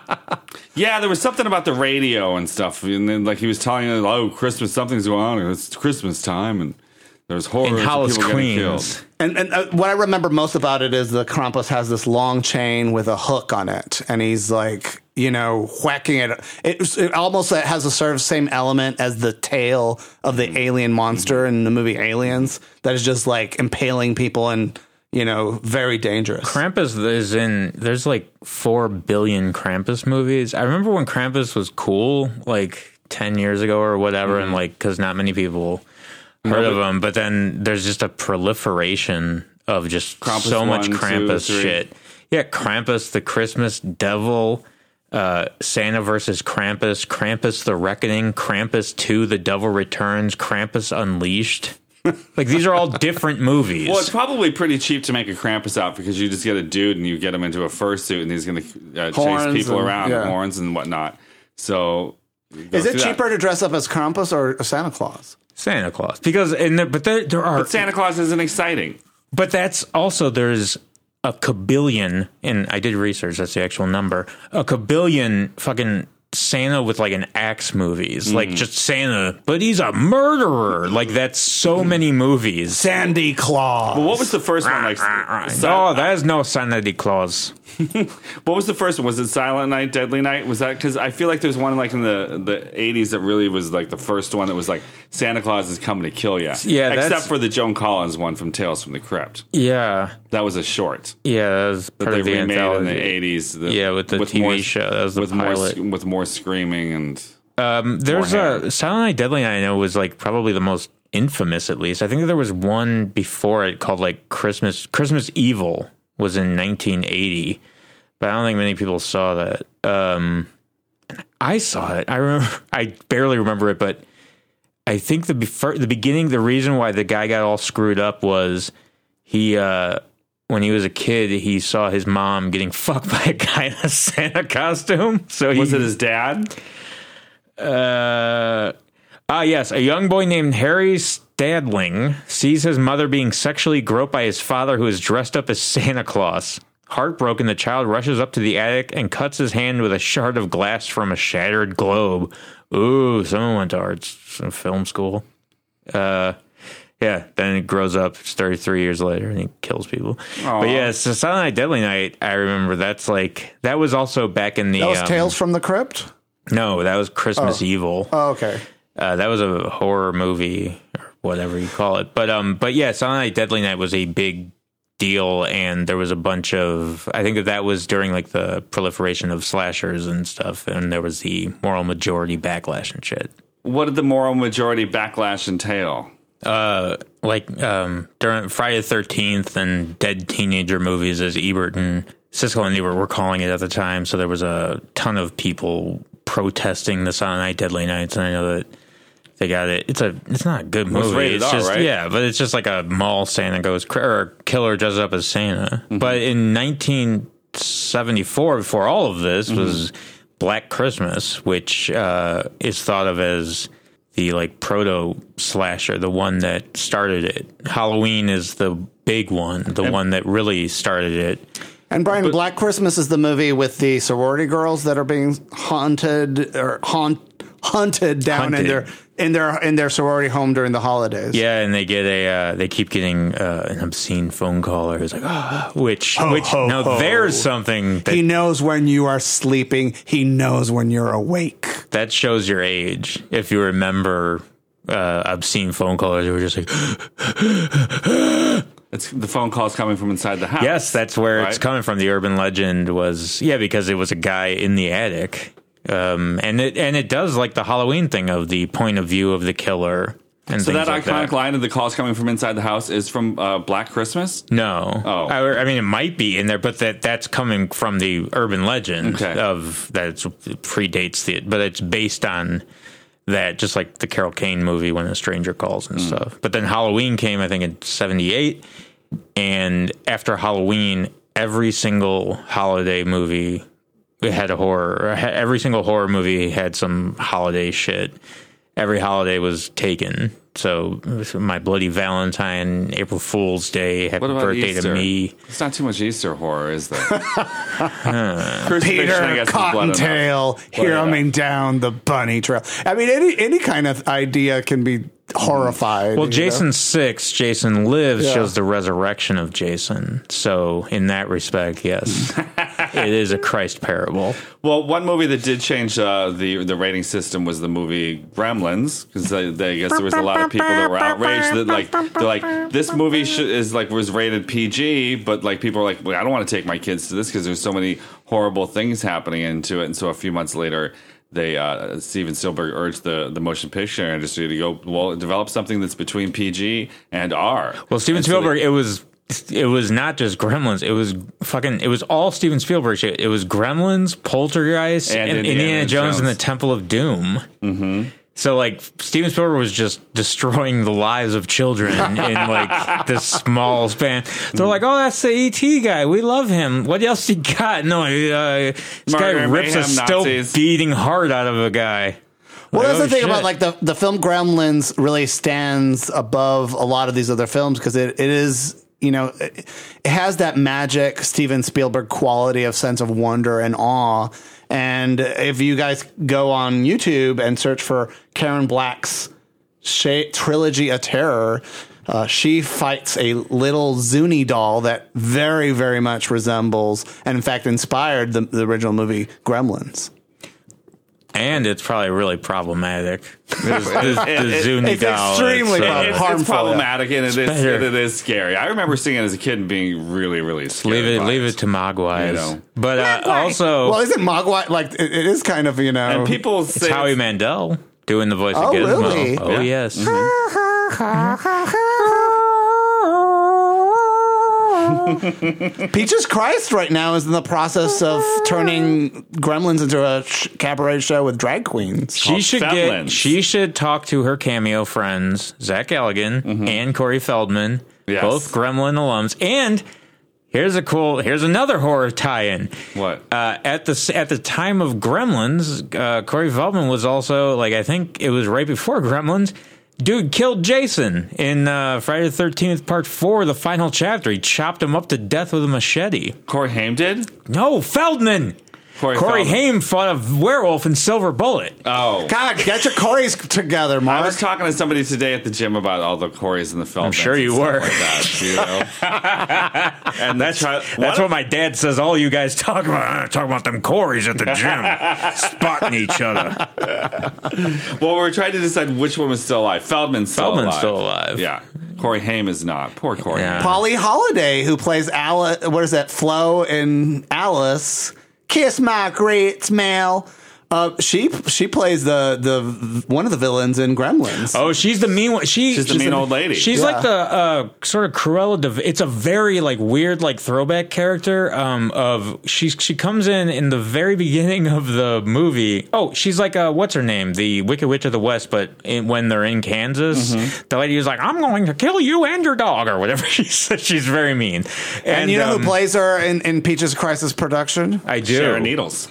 D: Yeah, there was something about the radio and stuff, and then like he was telling us, "Oh, Christmas, something's going on. It's Christmas time," and there's horror.
C: in Hollis,
D: people getting killed.
C: Queens.
B: And what I remember most about it is the Krampus has this long chain with a hook on it, and he's like, whacking it. It almost has a sort of same element as the tail of the alien monster in the movie Aliens, that is just like impaling people and very dangerous.
C: Krampus is in. There's like 4 billion Krampus movies. I remember when Krampus was cool, like 10 years ago or whatever, and like because not many people heard of him. But then there's just a proliferation of just
D: Krampus
C: so much
D: 1, 2,
C: Krampus
D: 3.
C: shit. Yeah, Krampus, the Christmas Devil, Santa versus Krampus, Krampus the Reckoning, Krampus 2, The Devil Returns, Krampus Unleashed. Like these are all different movies.
D: Well, it's probably pretty cheap to make a Krampus outfit because you just get a dude and you get him into a fursuit and he's going to chase people around with horns and whatnot. So,
B: Is it cheaper to dress up as Krampus or Santa Claus?
C: Santa Claus, because there are.
D: But Santa Claus isn't exciting.
C: But that's also there's a kabillion, and I did research. That's the actual number. A kabillion fucking Santa with like an axe movies, like just Santa, but he's a murderer. Like that's so many movies.
B: Sandy Claus.
D: But what was the first one? Like,
C: No, there's no Santa Claus.
D: what was the first one? Was it Silent Night, Deadly Night? Was that because I feel like there's one like in the 80s that really was like the first one that was like Santa Claus is coming to kill you.
C: Yeah,
D: except for the Joan Collins one from Tales from the Crypt.
C: Yeah,
D: That was a short
C: yeah, that was
D: that
C: part
D: they
C: of the
D: remade
C: anthology.
D: in the 80s.
C: Yeah, with the TV show. That was the pilot.
D: with more screaming and
C: There's
D: more
C: a Silent Night, Deadly Night. I know was like probably the most infamous, at least. I think there was one before it called like Christmas Evil was in 1980, but I don't think many people saw that. I saw it. I remember. I barely remember it, but I think the beginning, the reason why the guy got all screwed up was he. When he was a kid, he saw his mom getting fucked by a guy in a Santa costume. So
D: was it his dad?
C: Yes. A young boy named Harry Stadling sees his mother being sexually groped by his father, who is dressed up as Santa Claus. Heartbroken, the child rushes up to the attic and cuts his hand with a shard of glass from a shattered globe. Ooh, someone went to arts film school. Yeah, then it grows up. It's 33 years later, and he kills people.
D: Aww.
C: But yeah, so Silent Night, Deadly Night. I remember that was also back in the.
B: That was Tales from the Crypt?
C: No, that was Christmas Evil.
B: Oh, okay.
C: That was a horror movie or whatever you call it. But yeah, Silent Night, Deadly Night was a big deal, and there was a bunch of. I think that was during like the proliferation of slashers and stuff, and there was the moral majority backlash and shit.
D: What did the moral majority backlash entail?
C: During Friday the 13th and dead teenager movies, as Ebert and Siskel and Ebert were calling it at the time. So there was a ton of people protesting the Silent Night, Deadly Nights, and I know that they got it. It's not a good movie.
D: rated R,
C: just
D: right?
C: Yeah, but it's just like a mall Santa goes or killer dresses up as Santa.
D: Mm-hmm.
C: But in 1974, before all of this, was Black Christmas, which is thought of as the like proto slasher, the one that started it. Halloween is the big one, the one that really started it.
B: And Brian, Black Christmas is the movie with the sorority girls that are being hunted down in their sorority home during the holidays.
C: Yeah, and they get they keep getting an obscene phone call, or it's like, there's something that
B: He knows when you are sleeping. He knows when you're awake.
C: that shows your age. If you remember obscene phone callers who were just like,
D: It's the phone calls coming from inside the house.
C: yes, that's where it's
D: Right.
C: coming from. The urban legend was, because it was a guy in the attic. And it does like the Halloween thing of the point of view of the killer. And
D: So
C: things
D: that
C: like
D: iconic line of the calls coming from inside the house is from Black Christmas?
C: No.
D: Oh.
C: I mean, it might be in there, but that's coming from the urban legend
D: Okay.
C: of that predates it, but it's based on that, just like the Carol Kane movie When a Stranger Calls and stuff. But then Halloween came, I think, in 78. And after Halloween, every single holiday movie had a horror. Every single horror movie had some holiday shit. Every holiday was taken. So My Bloody Valentine, April Fool's Day, Happy Birthday
D: Easter?
C: to Me.
D: It's not too much Easter horror, is there?
B: Peter Cottontail hearing down the bunny trail. I mean, any kind of idea can be horrified.
C: Well, Jason 6, Jason Lives,
B: Yeah.
C: shows the resurrection of Jason. So in that respect, yes, it is a Christ parable.
D: Well, one movie that did change the rating system was the movie Gremlins, because I guess there was a lot of people that were outraged that they're like this movie was rated PG, but like people are like, well, I don't want to take my kids to this because there's so many horrible things happening into it. And so a few months later, Steven Spielberg urged the motion picture industry to go, well, develop something that's between PG and R.
C: Well, Steven Spielberg, it was not just Gremlins. It was all Steven Spielberg shit. It was Gremlins, Poltergeist, and Indiana Jones and the Temple of Doom. Mm-hmm. So, like, Steven Spielberg was just destroying the lives of children in, like, this small span. They're like, oh, that's the E.T. guy. We love him. What else he got? No, this guy rips a still beating heart out of a guy.
B: Well, that's the thing
C: shit.
B: about, like, the film Gremlins really stands above a lot of these other films because it is, you know, it has that magic Steven Spielberg quality of sense of wonder and awe. And if you guys go on YouTube and search for Karen Black's trilogy of terror, she fights a little Zuni doll that very, very much resembles and, in fact, inspired the original movie Gremlins.
C: And it's probably really problematic. The Zuni
B: it's
C: doll.
B: extremely harmful.
D: It's problematic and it
C: better.
D: is scary. I remember seeing it as a kid and being really, really scared.
C: Leave it to Mogwais.
D: You know.
C: But also,
B: Well, isn't Mogwai like it is kind of, you know?
D: And people
C: it's
D: say
C: Howie Mandel doing the voice
B: Oh,
C: of Gizmo.
B: really?
C: Oh,
D: Yeah.
C: yes.
B: Peaches Christ right now is in the process of turning Gremlins into a cabaret show with drag queens.
C: She should talk to her cameo friends, Zach Galligan and Corey Feldman,
D: Yes.
C: both Gremlin alums. And here's another horror tie-in.
D: What?
C: At the time of Gremlins, Corey Feldman was also, like, I think it was right before Gremlins. Dude killed Jason in Friday the 13th, Part 4, the final chapter. He chopped him up to death with a machete.
D: Corey Haim did?
C: No, Feldman. Corey
D: Feldman.
C: Haim fought a werewolf in Silver Bullet.
D: Oh.
B: God, get your Corys together, Mark.
D: I was talking to somebody today at the gym about all the Corys in the film.
C: I'm sure you were.
D: Like that, you know? And
C: That's what my dad says all you guys talk about. Talk about them Corys at the gym. Spotting each other.
D: Well, we're trying to decide which one was still alive. Feldman's still alive. Yeah. Corey Haim is not. Poor Corey.
C: Yeah.
B: Polly Holiday, who plays Alice, what is that, Flo in Alice. Kiss my great smell. She plays the one of the villains in Gremlins.
C: Oh, she's the mean one. She's
D: the mean old lady.
C: She's like the sort of Cruella de Vil. It's a very like weird like throwback character. She comes in the very beginning of the movie. Oh, she's like what's her name? The Wicked Witch of the West. But when they're in Kansas, the lady is like, "I'm going to kill you and your dog," or whatever she says. She's very mean.
B: And you know who plays her in Peaches Christ's production?
C: I do.
D: Sharon Needles.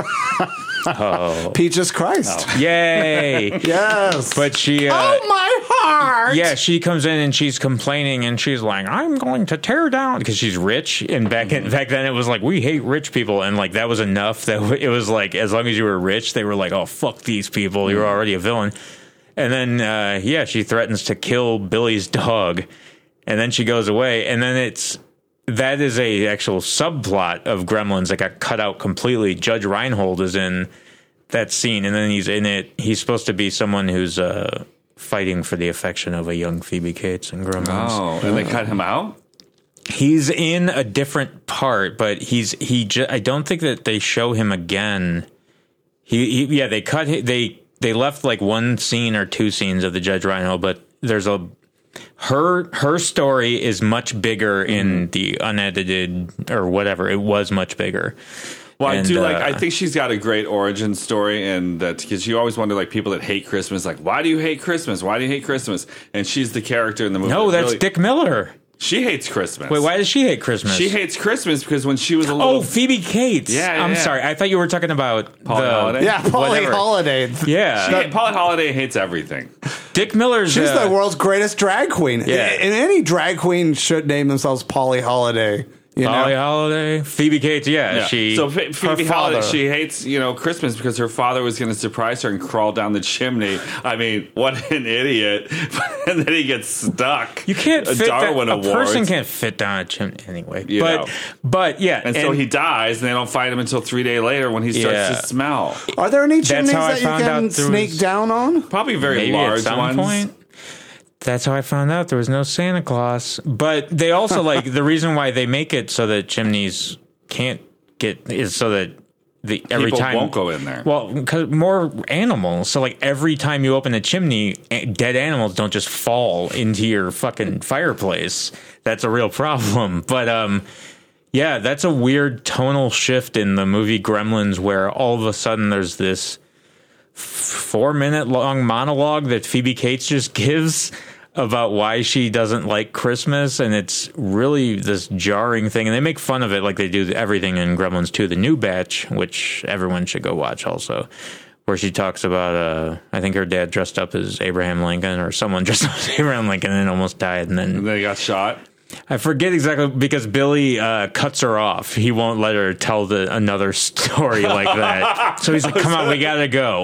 B: Peaches Christ.
C: Yay!
B: Yes.
C: But she.
B: Oh my heart!
C: Yeah, she comes in and she's complaining and she's like, "I'm going to tear down," because she's rich. And back then it was like, we hate rich people, and like that was enough. That it was like, as long as you were rich, they were like, oh fuck these people, you're already a villain. And then she threatens to kill Billy's dog, and then she goes away. And then that is a actual subplot of Gremlins that got cut out completely. Judge Reinhold is in that scene, and then he's in it. He's supposed to be someone who's fighting for the affection of a young Phoebe Cates in Gremlins.
D: Oh, and they cut him out?
C: He's in a different part, but I don't think that they show him again. They cut. They left like one scene or two scenes of the Judge Reinhold, but there's her story is much bigger in the unedited or whatever. It was much bigger.
A: Well,
C: And,
A: I do I think she's got a great origin story, and that because you always wonder, like, people that hate Christmas, like, why do you hate Christmas? Why do you hate Christmas? And she's the character in the movie.
C: No, that's
A: really,
C: Dick Miller.
A: She hates Christmas.
C: Wait, why does she hate Christmas?
A: She hates Christmas because when she was a little.
C: Oh, Phoebe Cates.
A: Yeah,
C: I'm
A: yeah.
C: sorry. I thought you were talking about
A: Polly Holiday?
B: Yeah, Polly
C: Whatever.
B: Holiday.
C: Yeah,
A: Polly Holiday hates everything.
C: Dick Miller's.
B: She's the world's greatest drag queen.
C: Yeah.
B: And any drag queen should name themselves Polly Holiday. You
C: Polly
B: know?
C: Holiday, Phoebe Cates. Yeah, she.
A: So Phoebe
B: her
A: Holiday,
B: father.
A: she hates Christmas because her father was going to surprise her and crawl down the chimney. I mean, what an idiot! And then he gets stuck.
C: you can't
A: a
C: fit
A: Darwin
C: that,
A: Award.
C: A person can't fit down a chimney anyway.
A: You know.
C: But yeah,
A: And so he dies, and they don't find him until 3 days later when he starts
C: Yeah.
A: to smell.
B: Are there any chimneys
C: how I
B: that you
C: found
B: can
C: out there
B: sneak
C: was-
B: down on?
A: Probably very
C: maybe
A: large
C: at some
A: ones.
C: point. That's how I found out there was no Santa Claus. But they also like the reason why they make it so that chimneys can't get is so that every
A: People
C: time
A: won't go in there.
C: Well, because more animals. So like every time you open a chimney, dead animals don't just fall into your fucking fireplace. That's a real problem. But yeah, that's a weird tonal shift in the movie Gremlins, where all of a sudden there's this 4-minute long monologue that Phoebe Cates just gives about why she doesn't like Christmas, and it's really this jarring thing. And they make fun of it like they do everything in Gremlins 2, the new batch, which everyone should go watch also, where she talks about, I think her dad dressed up as Abraham Lincoln, or someone dressed up as Abraham Lincoln and almost died. And then
A: And then he got shot.
C: I forget exactly, because Billy cuts her off. He won't let her tell another story like that. So he's like, come on, we gotta go.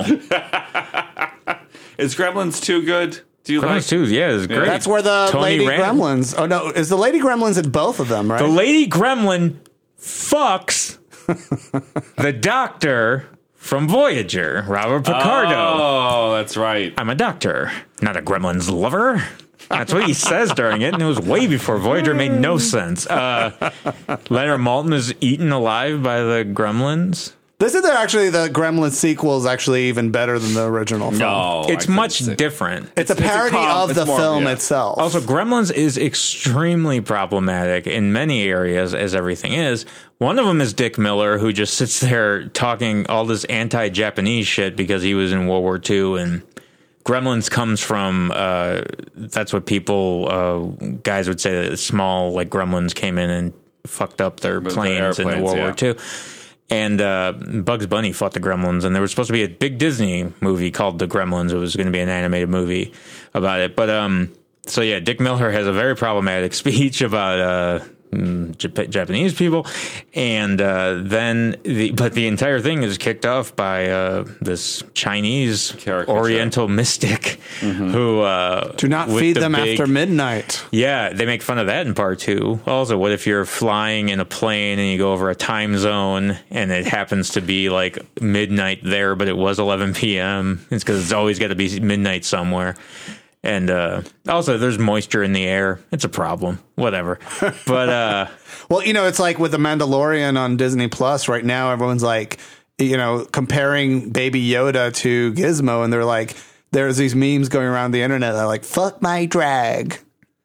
A: Is Gremlins 2 good? Do you like?
C: Gremlins 2, yeah, it's great.
B: That's where the
C: Tony
B: Lady
C: Rand-
B: Gremlins. Oh no, is the Lady Gremlins in both of them, right?
C: The Lady Gremlin fucks the doctor from Voyager, Robert Picardo.
A: Oh, that's right.
C: I'm a doctor, not a Gremlin's lover. That's what he says during it, and it was way before Voyager made no sense. Leonard Maltin is eaten alive by the Gremlins.
B: This is actually the Gremlins sequel is actually even better than the original film.
A: No,
C: It's much different.
B: It's a parody of
A: it's
B: the
A: more-
B: film
A: yeah.
B: itself.
C: Also, Gremlins is extremely problematic in many areas, as everything is. One of them is Dick Miller, who just sits there talking all this anti-Japanese shit because he was in World War II, and Gremlins comes from, that's what people, guys would say, that small, like Gremlins came in and fucked up their planes in
A: airplanes,
C: World
A: yeah.
C: War II. And Bugs Bunny fought the Gremlins, and there was supposed to be a big Disney movie called The Gremlins. It was going to be an animated movie about it. But so yeah, Dick Miller has a very problematic speech about Japanese people, and then the entire thing is kicked off by this Chinese
A: Caricature.
C: Oriental mystic who
B: Do not
C: with
B: feed
C: the
B: them
C: big-
B: after midnight.
C: Yeah, they make fun of that in part 2. Also, what if you're flying in a plane and you go over a time zone and it happens to be like midnight there, but it was 11 p.m. It's because it's always got to be midnight somewhere. And also, there's moisture in the air. It's a problem. Whatever. But
B: Well, it's like with The Mandalorian on Disney Plus right now, everyone's like, comparing Baby Yoda to Gizmo, and they're like, there's these memes going around the internet that are like, fuck my drag.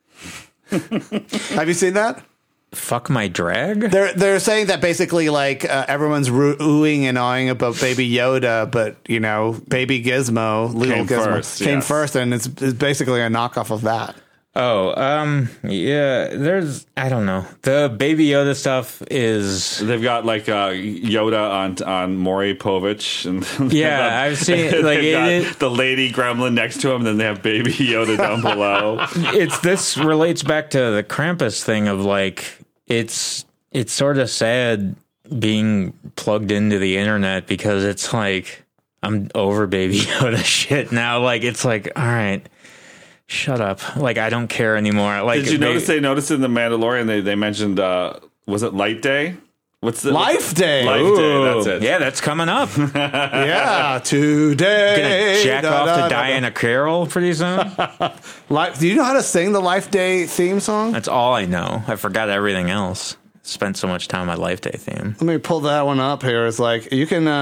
B: Have you seen that?
C: fuck my drag?
B: They're saying that basically like everyone's oohing and awing about Baby Yoda, but Baby Gizmo, little
A: Came
B: Gizmo
A: first,
B: came
A: yes.
B: first, and it's basically a knockoff of that.
C: Oh, yeah, I don't know. The Baby Yoda stuff is...
A: They've got like Yoda on Maury Povich, and
C: Yeah, I've seen like
A: they've got the lady gremlin next to him. Then they have Baby Yoda down below.
C: This relates back to the Krampus thing of like it's sort of sad being plugged into the internet because it's like I'm over Baby Yoda shit now. Like it's like, all right, shut up. Like I don't care anymore. Like
A: Did you notice they noticed in The Mandalorian they mentioned was it Light Day? What's the
B: Life Day.
A: Life Day, that's it.
C: Yeah, that's coming up.
B: Yeah, today.
C: Gonna jack
B: Da,
C: off
B: da,
C: to
B: da,
C: Diana Carroll pretty soon.
B: Life. Do you know how to sing the Life Day theme song?
C: That's all I know. I forgot everything else. Spent so much time on my Life Day theme.
B: Let me pull that one up here. It's like you can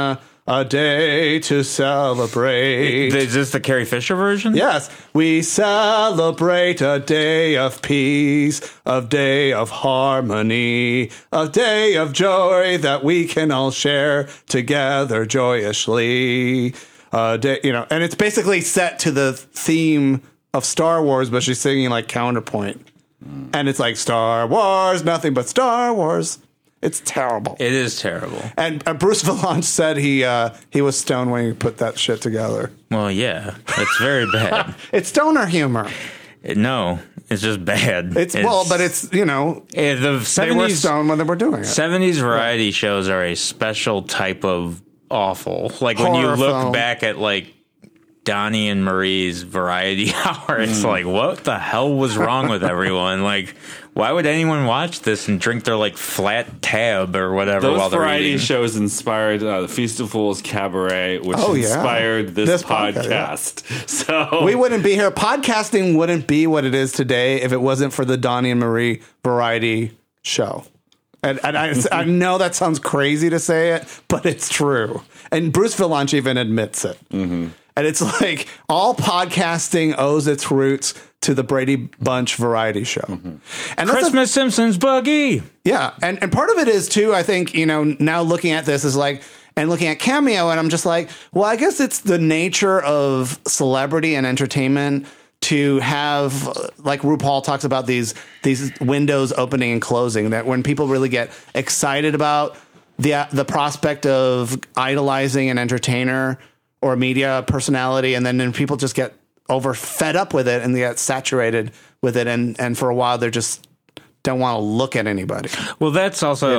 B: a day to celebrate.
C: Is this the Carrie Fisher version?
B: Yes, we celebrate a day of peace, a day of harmony, a day of joy that we can all share together joyously. Day, and it's basically set to the theme of Star Wars, but she's singing like counterpoint. And it's like Star Wars, nothing but Star Wars. It's terrible.
C: It is terrible.
B: And Bruce Vilanch said he was stoned when he put that shit together.
C: Well, yeah, it's very bad.
B: It's stoner humor.
C: No, it's just bad.
B: But it's
C: the
B: they
C: 70s,
B: were stoned when they were doing it.
C: 70s variety shows are a special type of awful. Like when you
B: Horror
C: look
B: film.
C: back at like Donnie and Marie's Variety Hour, it's like, what the hell was wrong with everyone? Like, why would anyone watch this and drink their like flat tab or whatever while
D: Those
C: they're
D: variety
C: eating?
D: shows inspired the Feast of Fools Cabaret, which inspired this podcast. So
B: We wouldn't be here. Podcasting wouldn't be what it is today if it wasn't for the Donnie and Marie variety show. And I know that sounds crazy to say it, but it's true. And Bruce Vilanch even admits it. Mm-hmm. And it's like all podcasting owes its roots to the Brady Bunch variety show. Mm-hmm. And that's
C: Christmas Simpsons buggy.
B: yeah. And part of it is too, I think, now looking at this is like, and looking at Cameo, and I'm just like, well, I guess it's the nature of celebrity and entertainment to have, like RuPaul talks about these windows opening and closing, that when people really get excited about the prospect of idolizing an entertainer or a media personality, and then people just get fed up with it and they get saturated with it, and for a while they just don't want to look at anybody.
C: Well, that's also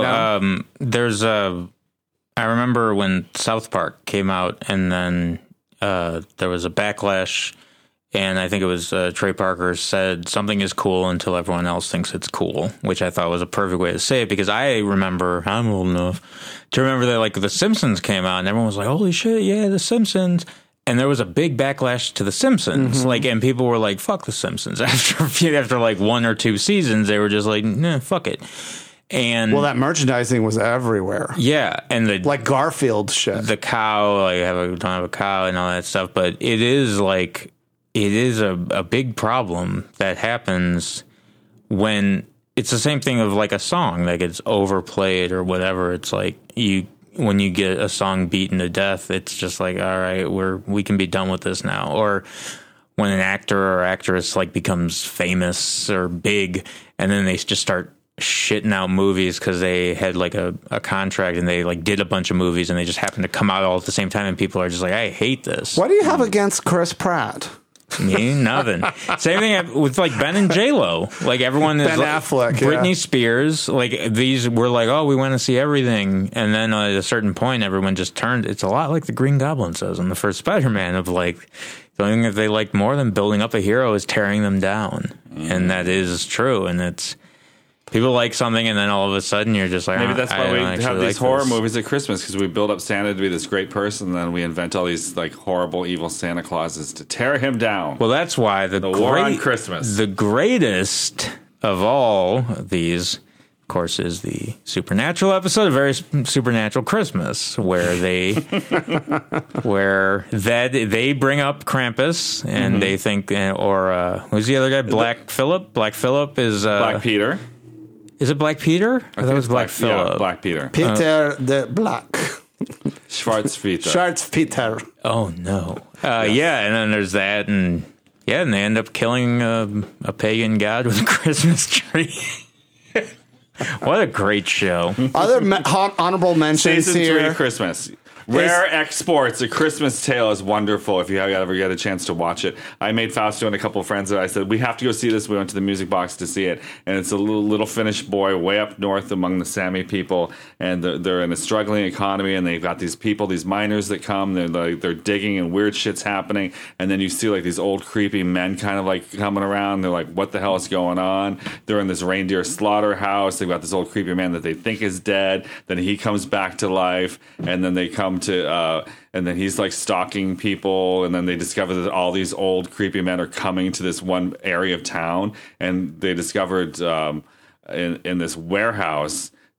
B: You
C: I remember when South Park came out, and then there was a backlash, and I think it was Trey Parker said something is cool until everyone else thinks it's cool, which I thought was a perfect way to say it, because I remember, I'm old enough to remember that like The Simpsons came out and everyone was like, holy shit, yeah, The Simpsons. And there was a big backlash to The Simpsons, and people were like, fuck The Simpsons. After like 1 or 2 seasons, they were just like, nah, fuck it. And
B: Well, that merchandising was everywhere.
C: yeah, and
B: Like Garfield shit.
C: the cow, like don't have a cow and all that stuff, but it is a big problem that happens when it's the same thing of like a song that gets overplayed or whatever. It's like when you get a song beaten to death, it's just like, all right, we can be done with this now. Or when an actor or actress like becomes famous or big, and then they just start shitting out movies because they had like a contract and they like did a bunch of movies and they just happened to come out all at the same time, and people are just like, I hate this.
B: What do you have against Chris Pratt?
C: Me, nothing. Same thing with like Ben and J-Lo. Like everyone is
B: Ben
C: like,
B: Affleck,
C: Britney
B: yeah.
C: Spears. Like these were like, oh, we want to see everything, and then at a certain point, everyone just turned. It's a lot like the Green Goblin says in the first Spider-Man of like the only thing that they like more than building up a hero is tearing them down, and that is true. And it's people like something, and then all of a sudden you're just like,
D: maybe that's why we have these horror
C: movies.
D: movies at Christmas, because we build up Santa to be this great person, and then we invent all these like horrible, evil Santa Clauses to tear him down.
C: Well, that's why the
D: War on Christmas.
C: The greatest of all these, of course, is the Supernatural episode, A Very Supernatural Christmas, where they bring up Krampus and they think, or who's the other guy? Black Phillip. Black Phillip is
D: Black Peter.
C: Is it Black Peter? I thought it was Black Phillip.
D: Yeah, Black Peter.
B: Peter the Black.
D: Schwarzpeter.
B: Sharts Peter.
C: Oh no! Yeah, and then there's that, and they end up killing a pagan god with a Christmas tree. What a great show!
B: Other honorable mentions
D: Season 3
B: here.
D: Christmas. Rare Exports, A Christmas Tale is wonderful if you ever get a chance to watch it. I made Fausto and a couple of friends that I said, we have to go see this. We went to the Music Box to see it. And it's a little Finnish boy way up north among the Sami people. And they're in a struggling economy. And they've got these people, these miners that come. They're digging and weird shit's happening. And then you see like these old creepy men kind of like coming around. They're like, what the hell is going on? They're in this reindeer slaughterhouse. They've got this old creepy man that they think is dead. Then he comes back to life. And then they come to and then he's like stalking people, and then they discover that all these old creepy men are coming to this one area of town, and they discovered in this warehouse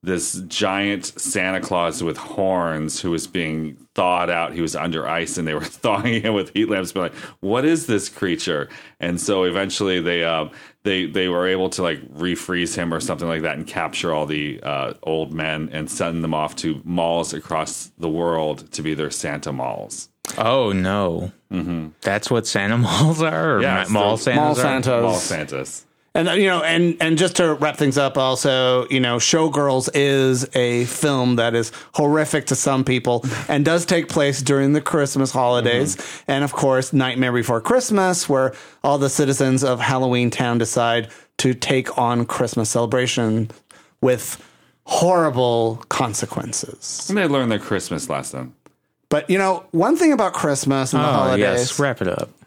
D: this giant Santa Claus with horns who was being thawed out. He was under ice, and they were thawing him with heat lamps. But like, what is this creature? And so eventually they were able to like refreeze him or something like that, and capture all the old men and send them off to malls across the world to be their Santa malls.
C: Oh no, that's what Santa malls are. Or
D: Yeah,
C: mall
D: so-
C: Santas.
B: Mall
C: are?
B: Santas.
D: Mall Santas.
B: And and just to wrap things up, also, Showgirls is a film that is horrific to some people and does take place during the Christmas holidays. And of course, Nightmare Before Christmas, where all the citizens of Halloween Town decide to take on Christmas celebration with horrible consequences.
D: And they learned their Christmas lesson.
B: But one thing about Christmas and the holidays.
C: Yes, wrap it up.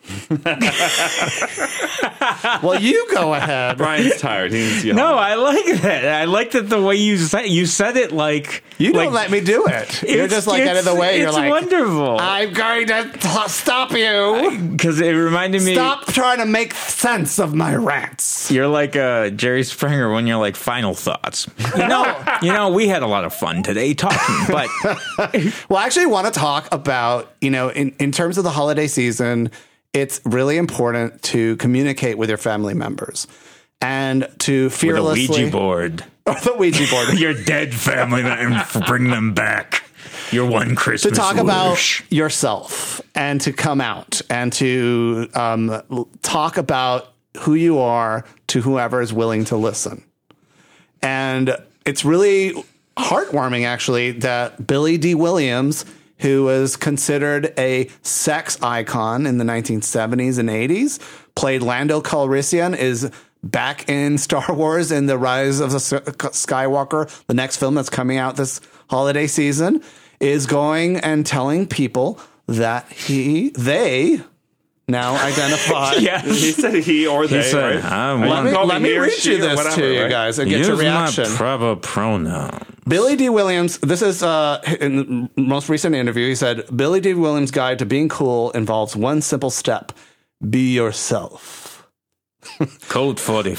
B: Well, you go ahead.
D: Brian's tired. He needs to get
C: No,
D: home.
C: I like that. I like that the way you said it. Like
B: You don't let me do it. You're just like out of the way. You're
C: It's
B: like,
C: wonderful.
B: I'm going to stop you.
C: Because it reminded me.
B: Stop trying to make sense of my rants.
C: You're like Jerry Springer when you're like final thoughts. We had a lot of fun today talking, but
B: Well, I actually want to talk about, in terms of the holiday season, it's really important to communicate with your family members and to
C: with a
B: fearlessly.
C: Ouija board,
B: Or the Ouija board.
C: your dead family members, bring them back. Your one
B: To
C: Christmas
B: talk
C: wish.
B: about yourself and to come out and to talk about who you are to whoever is willing to listen. And it's really heartwarming, actually, that Billy D. Williams, who was considered a sex icon in the 1970s and 80s, played Lando Calrissian, is back in Star Wars in The Rise of the Skywalker, the next film that's coming out this holiday season, is going and telling people that they now identify.
C: Yes.
D: He said he or they.
C: said,
D: right?
C: I'm
D: You
C: one-
D: can call
B: Let me
D: he or
B: read
D: she
B: you
D: or
B: this
D: whatever,
B: to you
D: right?
B: guys and get your
C: Use
B: reaction.
C: my proper pronoun.
B: Billy D. Williams, this is in the most recent interview, he said, Billy D. Williams' guide to being cool involves one simple step. Be yourself.
C: Code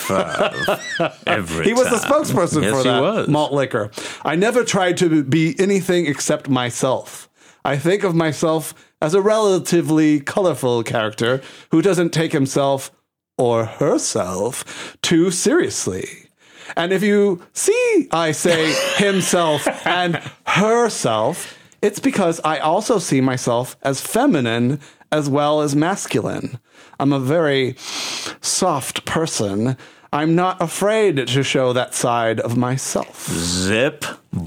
C: 45. Every
B: He was the
C: time.
B: spokesperson
C: Yes,
B: for
C: he
B: that
C: was.
B: malt liquor. I never tried to be anything except myself. I think of myself as a relatively colorful character who doesn't take himself or herself too seriously. And if you see I say himself and herself, it's because I also see myself as feminine as well as masculine. I'm a very soft person. I'm not afraid to show that side of myself.
C: Zip.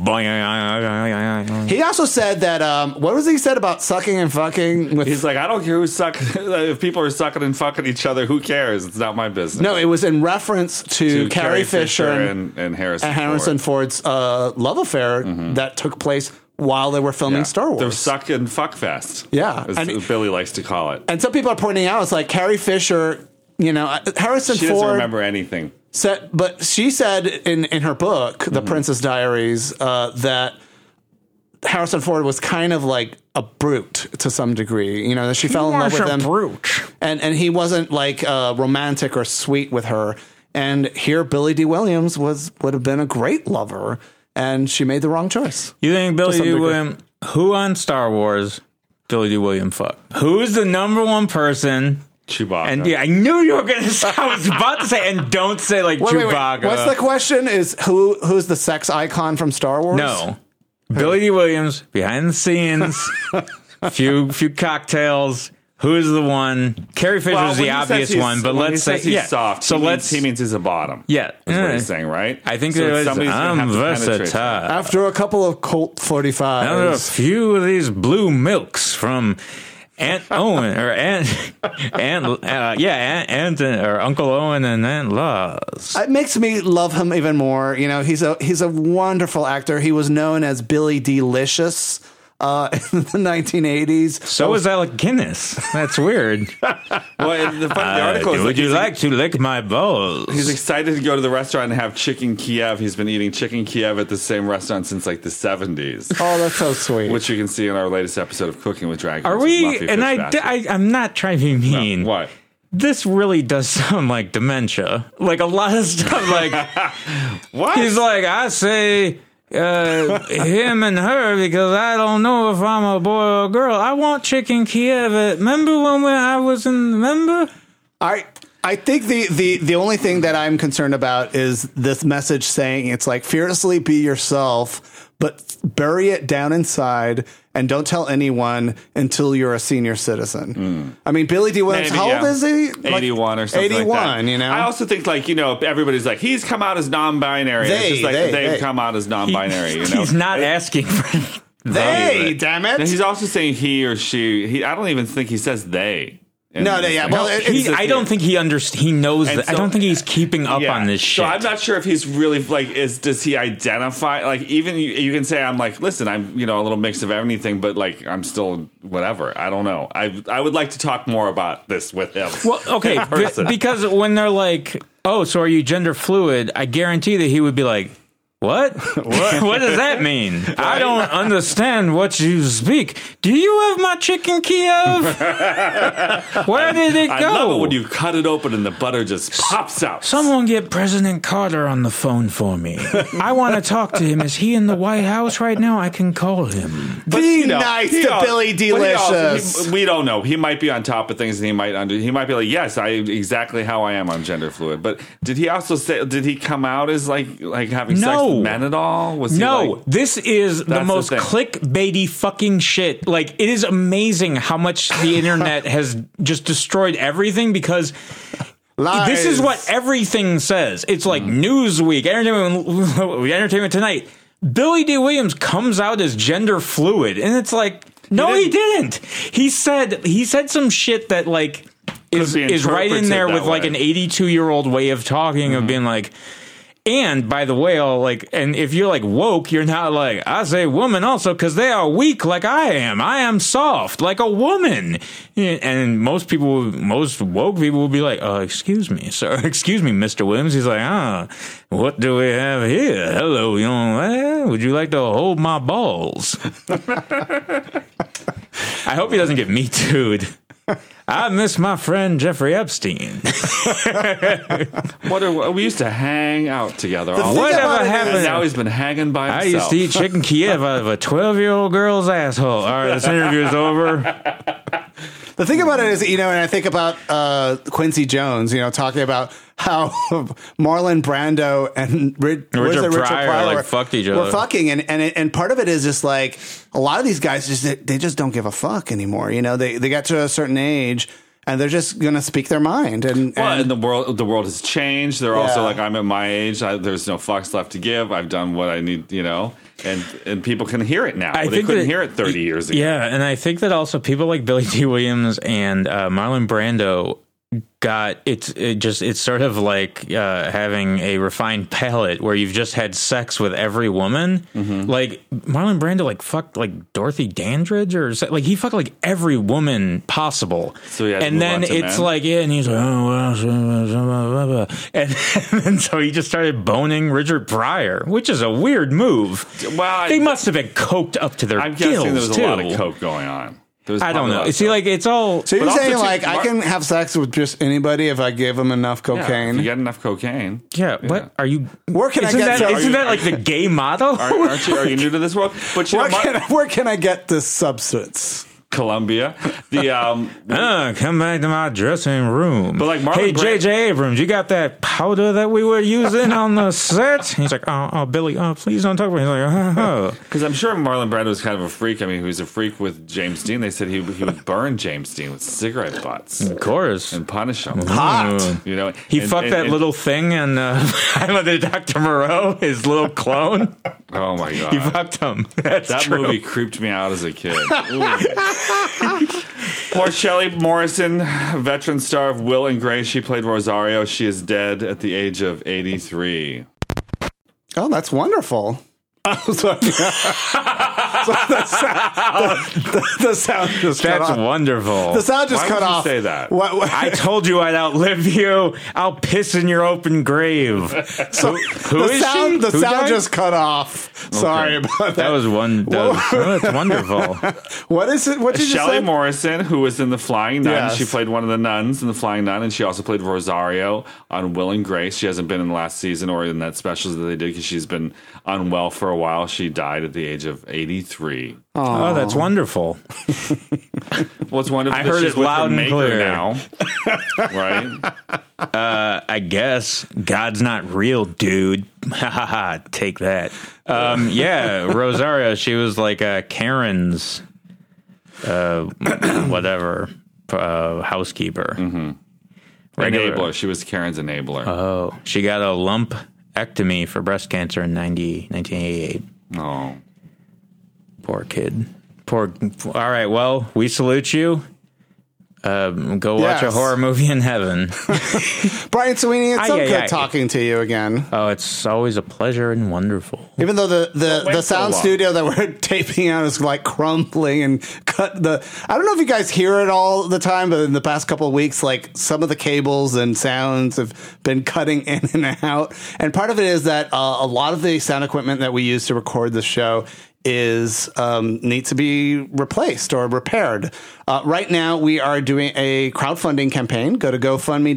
B: He also said that, what was he said about sucking and fucking with...
D: He's like, I don't care who's sucking. If people are sucking and fucking each other, who cares? It's not my business.
B: No, it was in reference to Carrie Fisher
D: and Harrison
B: Ford's love affair that took place while they were filming Star Wars.
D: The suck and fuck fest.
B: Yeah.
D: As
B: And-
D: Billy likes to call it.
B: And some people are pointing out, it's like Carrie Fisher, Harrison
D: She doesn't
B: Ford
D: remember anything.
B: said, but she said in her book, The Princess Diaries, that Harrison Ford was kind of like a brute to some degree. That she fell in love with him.
C: Brute.
B: And he wasn't like romantic or sweet with her. And here Billy D. Williams would have been a great lover, and she made the wrong choice.
C: You think Billy
B: some
C: D.
B: degree.
C: Williams? Who on Star Wars? Billy D. Williams fuck. Who's the number one person?
D: Chewbacca.
C: And yeah, I knew you were gonna say. I was about to say, and don't say like
B: Wait.
C: Chewbacca.
B: What's the question? Is who's the sex icon from Star Wars?
C: No, Billy D. Williams behind the scenes. few cocktails. Who's the one? Carrie Fisher's the obvious one, but let's say
D: he's soft.
C: So
D: he means he's a bottom.
C: Yeah,
D: Is what he's saying, right?
C: I think
D: So
C: it was.
D: somebody's gonna
C: I'm
D: have to penetrate
C: versatile.
B: After a couple of Colt 45s.
C: Another a few of these blue milks from Aunt Owen or Aunt or Uncle Owen and Aunt Laws.
B: It makes me love him even more. He's a wonderful actor. He was known as Billy Delicious in the 1980s.
C: So is Alec Guinness. That's weird.
D: Well, the article is
C: Would you like to lick my balls?
D: He's excited to go to the restaurant and have chicken Kiev. He's been eating chicken Kiev at the same restaurant since like the 70s.
B: Oh, that's so sweet.
D: Which you can see in our latest episode of Cooking with Dragons.
C: Are
D: with
C: we?
D: Muffy
C: And
D: Fitzpatrick.
C: I'm not trying to be mean.
D: What?
C: This really does sound like dementia. Like a lot of stuff. Like
D: What?
C: he's like, I say him and her because I don't know if I'm a boy or a girl. I want Chicken Kiev. Remember when I was remember?
B: I think the only thing that I'm concerned about is this message saying it's like fearlessly be yourself, but bury it down inside and don't tell anyone until you're a senior citizen. I mean, Billy D. Williams,
A: Maybe,
B: how old is he?
A: 81 or something
B: 81,
A: like that.
B: you know?
A: I also think, like, you know, everybody's like, he's come out as non-binary. It's just like they've come out as non-binary, you know?
C: He's not asking for
B: They, damn it.
A: And he's also saying he or she. I don't even think he says they.
B: No, yeah. Well,
C: I don't think he He knows that.
A: so-
C: I don't think he's keeping up on this shit.
A: So I'm not sure if he's really like. Does he identify? Like, even you can say, I'm like, listen, I'm a little mix of everything, but like I'm still whatever. I don't know. I would like to talk more about this with him.
C: Well, okay, because when they're like, "Oh, so are you gender fluid?" I guarantee that he would be like, "What? What does that mean? I don't understand what you speak. Do you have my chicken, Kiev? Where did it go?
A: I love it when you cut it open and the butter just pops out.
C: Someone get President Carter on the phone for me. I want to talk to him. Is he in the White House right now? I can call him."
B: Be nice to Billy Delicious.
A: We don't know. He might be on top of things, and he might be like, "Yes, I exactly how I am. I'm gender fluid." But did he also say? Did he come out as like having sex with men at all? Was he like,
C: this is the most clickbaity fucking shit. Like, it is amazing how much the internet has just destroyed everything because
B: Lies.
C: this is what everything says. It's like Newsweek, Entertainment Tonight. Billy D. Williams comes out as gender fluid, and it's like, no, he didn't. He said some shit that like is right in there with like an 82-year-old way of talking of being like. And by the way, and if you're like woke, you're not like, I say woman also because they are weak like I am. I am soft like a woman. And most woke people will be like, excuse me, sir. Excuse me, Mr. Williams. He's like, what do we have here? Hello, young man. Would you like to hold my balls? I hope he doesn't get Me Too'd. I miss my friend Jeffrey Epstein.
A: we used to hang out together.
C: Whatever happened?
A: Now he's been hanging by himself.
C: I used to eat chicken Kiev out of a 12-year-old girl's asshole. All right, this interview is over.
B: The thing about it is, and I think about Quincy Jones, talking about how Marlon Brando and Richard Pryor
C: fucked each other.
B: Were fucking, and part of it is just like a lot of these guys they just don't give a fuck anymore. They get to a certain age and they're just gonna speak their mind. And
A: the world has changed. They're also like, I'm at my age. There's no fucks left to give. I've done what I need. And people can hear it now. They couldn't hear it 30 years ago.
C: Yeah, and I think that also people like Billy D. Williams and Marlon Brando it's sort of like having a refined palate where you've just had sex with every woman. Mm-hmm. Like Marlon Brando fucked like Dorothy Dandridge or like he fucked like every woman possible.
A: So
C: and then it's like and he's like, oh well, and so he just started boning Richard Pryor, which is a weird move. Well, they must have been coked up to their gills. I'm guessing
A: there was a lot of coke going on.
C: I don't know. See, like it's all.
B: So you're saying I can have sex with just anybody if I give them enough cocaine?
A: Yeah, if you get enough cocaine.
C: Yeah. What are you?
B: Where can I get?
C: Isn't that like the gay motto?
A: Are you new to this world? But
B: where can I get this substance?
A: Columbia.
C: Come back to my dressing room.
A: But like
C: hey, J.J. Abrams, you got that powder that we were using on the set? He's like, oh, Billy, please don't talk about it. He's like,
A: because I'm sure Marlon Brando was kind of a freak. I mean, he was a freak with James Dean. They said he would burn James Dean with cigarette butts.
C: Of course.
A: And punish him.
B: Hot.
C: He fucked that little thing and Island of Dr. Moreau, his little clone.
A: Oh, my God.
C: He fucked him. That
A: true. Movie creeped me out as a kid. Poor Shelley Morrison, veteran star of Will and Grace. She played Rosario. She is dead at the age of 83.
B: Oh, that's wonderful. The sound just cut
C: That's
B: off.
C: wonderful.
B: The sound just
D: Why
B: cut
D: would you
B: off.
D: say that?
B: What?
C: I told you I'd outlive you. I'll piss in your open grave.
B: So
C: who
B: the
C: is
B: sound,
C: she?
B: The
C: Who
B: sound
C: died?
B: just cut off. Sorry about that.
C: That was one. That's wonderful.
B: What is it? What did you
A: Shelley
B: say?
A: Morrison, who was in The Flying Nun.
B: Yes.
A: She played one of the nuns in The Flying Nun, and she also played Rosario on Will and Grace. She hasn't been in the last season or in that special that they did because she's been unwell for a while. She died at the age of 83.
C: Oh, that's wonderful.
A: Well, it's wonderful.
C: I
A: that
C: heard
A: she's
C: it
A: with
C: loud
A: her
C: and
A: maker
C: clear.
A: now, right?
C: I guess God's not real, dude. Ha ha ha. Take that. Yeah, Rosario. She was like Karen's, whatever, housekeeper.
A: Mm-hmm.
C: Regular.
A: Enabler. She was Karen's enabler.
C: Oh, she got a lumpectomy for breast cancer in 1988.
A: Oh.
C: Poor kid. Poor. All right. Well, we salute you. Go watch a
B: Yes.
C: horror movie in heaven.
B: Brian Sweeney, it's so
C: Aye, aye,
B: good
C: aye.
B: talking to you again.
C: Oh, it's always a pleasure and wonderful.
B: Even though the
A: wait
B: sound
A: so long.
B: studio that we're taping out is like crumbling and cut the. I don't know if you guys hear it all the time, but in the past couple of weeks, like some of the cables and sounds have been cutting in and out. And part of it is that a lot of the sound equipment that we use to record the show is needs to be replaced or repaired. Right now, we are doing a crowdfunding campaign. Go to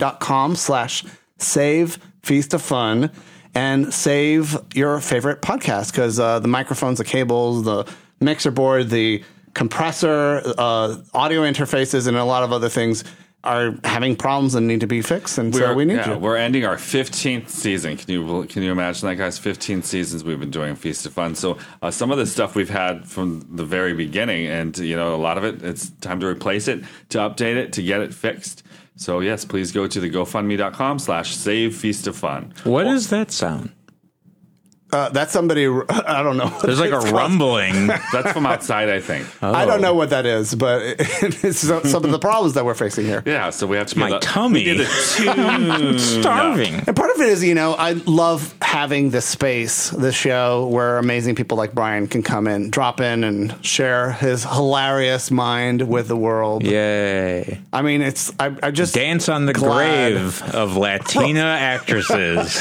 B: GoFundMe.com/save Feast of Fun and save your favorite podcast because the microphones, the cables, the mixer board, the compressor, audio interfaces, and a lot of other things are having problems and need to be fixed. And so we need you.
A: We're ending our 15th season. Can you imagine that, guys? 15 seasons we've been doing Feast of Fun. So some of the stuff we've had from the very beginning, and a lot of it, it's time to replace it, to update it, to get it fixed. So yes, please go to the GoFundMe.com/save Feast of Fun.
C: What is that sound?
B: That's somebody, I don't know.
C: There's like a rumbling.
A: That's from outside, I think.
B: I don't know what that is, but it's some of the problems that we're facing here.
A: Yeah, so we have to
C: My
A: get
C: tummy.
A: We did a tune.
C: Starving.
B: And part of it is, I love having this space, this show where amazing people like Brian can come in, drop in, and share his hilarious mind with the world.
C: Yay.
B: I mean, I just
C: Dance on the
B: glad.
C: grave of Latina actresses.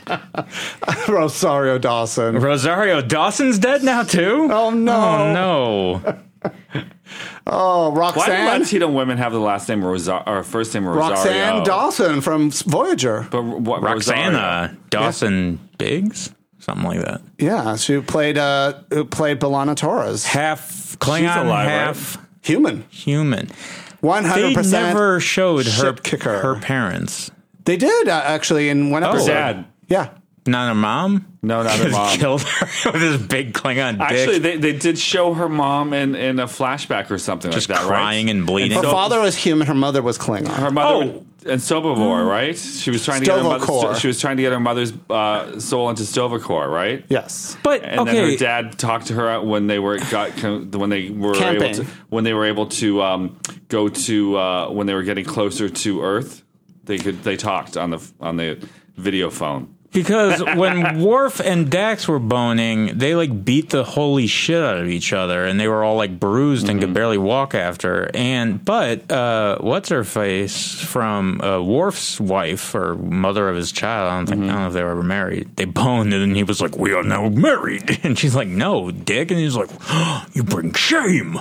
B: Rosario Dawson.
C: Rosario Dawson's dead now, too?
B: Oh, no.
C: Oh, no.
B: Oh,
A: Why do
B: Roxanne.
A: Latino women have the last name or first name Rosario?
B: Roxanne Dawson from Voyager.
A: But what,
C: Roxana
A: Rosario?
C: Dawson Biggs? Something like that.
B: Yeah, she played Belana Torres.
C: Half Klingon,
A: She's alive,
C: half
B: Human.
C: human.
B: 100%.
C: They never showed her
B: ship kicker.
C: her parents.
B: They did, actually, in one episode.
A: Dad.
B: Yeah.
C: Not her mom?
A: No, not her mom.
C: Killed her with his big Klingon dick.
A: Actually, they did show her mom in a flashback or something
C: just
A: like that,
C: crying
A: right?
C: and bleeding.
B: Her father was human. Her mother was Klingon.
A: Her mother and Stovavor, right? She was trying to get her
B: Stovacor.
A: she was trying to get her mother's soul into Stovacor, right?
B: Yes.
C: But
A: And then her dad talked to her when they were
B: Camping.
A: able to go to when they were getting closer to Earth. They talked on the video phone.
C: Because when Worf and Dax were boning, they like beat the holy shit out of each other, and they were all like bruised and could barely walk after. But what's her face from Worf's wife or mother of his child? I don't know if they were ever married. They boned, and then he was like, "We are now married," and she's like, "No, Dick," and he's like, oh, "You bring shame."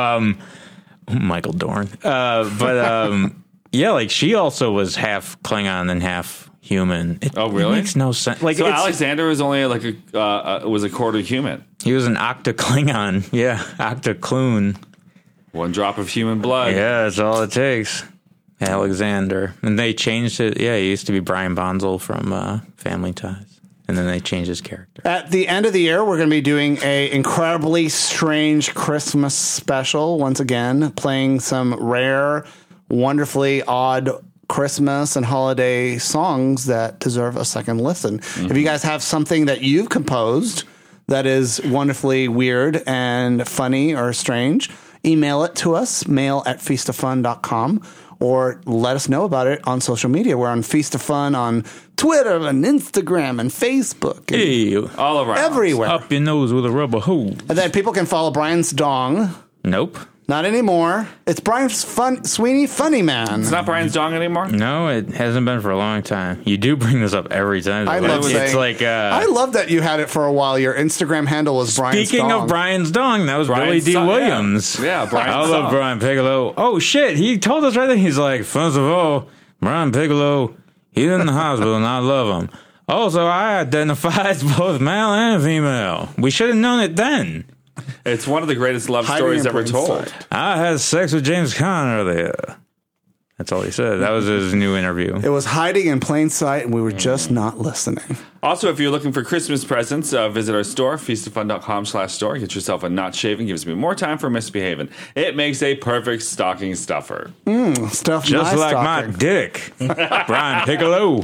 C: Michael Dorn, yeah, like she also was half Klingon and half human.
A: Oh, really?
C: It makes no sense. Like
A: So
C: it's-
A: Alexander was only like was a quarter human.
C: he was an Octa Klingon. Yeah, Octa Clune.
A: One drop of human blood.
C: Yeah, that's all it takes. Alexander. And they changed it. Yeah, he used to be Brian Bonzel from Family Ties. And then they changed his character.
B: At the end of the year, we're going to be doing a incredibly strange Christmas special. Once again, playing some rare, wonderfully odd Christmas and holiday songs that deserve a second listen. If you guys have something that you've composed that is wonderfully weird and funny or strange, email it to us, mail@feastoffun.com, or let us know about it on social media. We're on Feast of Fun on Twitter and Instagram and Facebook. And
C: Hey,
D: All around.
B: everywhere.
C: up your nose with a rubber hose.
B: And then people can follow Brian's Dong.
C: Nope.
B: Not anymore. It's Brian's Sweeney Funny Man.
A: It's not Brian's dong anymore?
C: No, it hasn't been for a long time. You do bring this up every time.
B: I love
C: it's
B: saying,
C: like
B: I love that you had it for a while. Your Instagram handle was Brian's
C: speaking
B: Dong.
C: of Brian's dong, that was
A: Brian's
C: Billy D.
A: song, yeah.
C: Williams.
A: Yeah, Brian's
C: I love
A: song.
C: Brian Piccolo. Oh shit, he told us right there. He's like, first of all, Brian Piccolo, he's in the hospital and I love him. Also, I identify as both male and female. We should have known it then.
D: It's one of the greatest love
B: Hiding
D: stories
B: in
D: ever
B: plain
D: told.
B: sight.
C: I had sex with James Caan earlier. That's all he said. That was his new interview.
B: It was hiding in plain sight, and we were just not listening.
A: Also, if you're looking for Christmas presents, visit our store, feastoffun.com/store. Get yourself a not shaving. Gives me more time for misbehaving. It makes a perfect stocking stuffer.
B: Stuff
C: Just
B: my
C: like
B: stocking.
C: my dick. Brian Piccolo.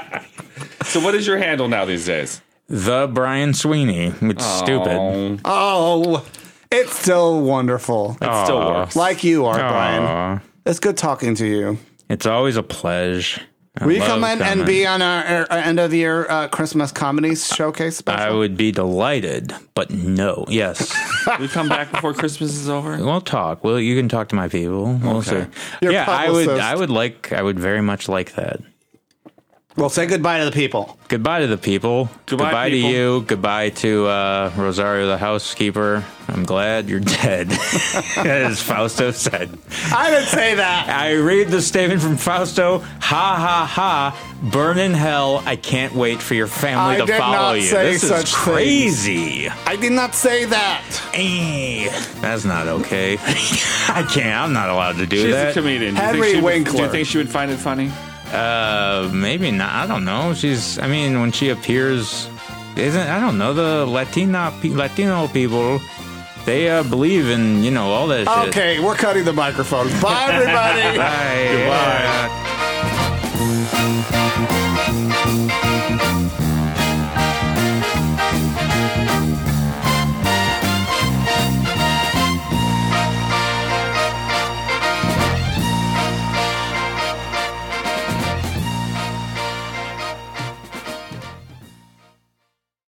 A: So what is your handle now these days?
C: The Brian Sweeney. It's stupid.
B: Oh, it's still wonderful.
A: It still works.
B: Like you are, Brian.
C: Aw.
B: It's good talking to you.
C: It's always a pleasure.
B: Will you come in and be on our end of the year Christmas comedy showcase special?
C: I would be delighted, but no. Yes.
A: We come back before Christmas is over?
C: We'll talk. Well, you can talk to my people. We'll see.
B: Your
C: Yeah,
B: publicist.
C: I would very much like that.
B: Well, say goodbye to the people.
C: Goodbye to the people.
A: Goodbye,
C: to
A: people.
C: you. Goodbye to Rosario, the housekeeper. I'm glad you're dead, as Fausto said.
B: I didn't say that.
C: I read the statement from Fausto. Ha ha ha. Burn in hell. I can't wait for your family
B: I
C: to
B: did
C: follow
B: not
C: you.
B: say
C: This
B: such
C: is crazy.
B: I did not say that.
C: That's not okay. I can't. I'm not allowed to do
A: She's
C: that.
A: a comedian. Do you
B: Henry
A: think she would-
B: Winkler.
A: Do you think she would find it funny?
C: Maybe not. I don't know. When she appears, I don't know, the Latino people, they believe in, all that shit.
B: Okay, we're cutting the microphone. Bye, everybody.
C: Bye.
A: Goodbye.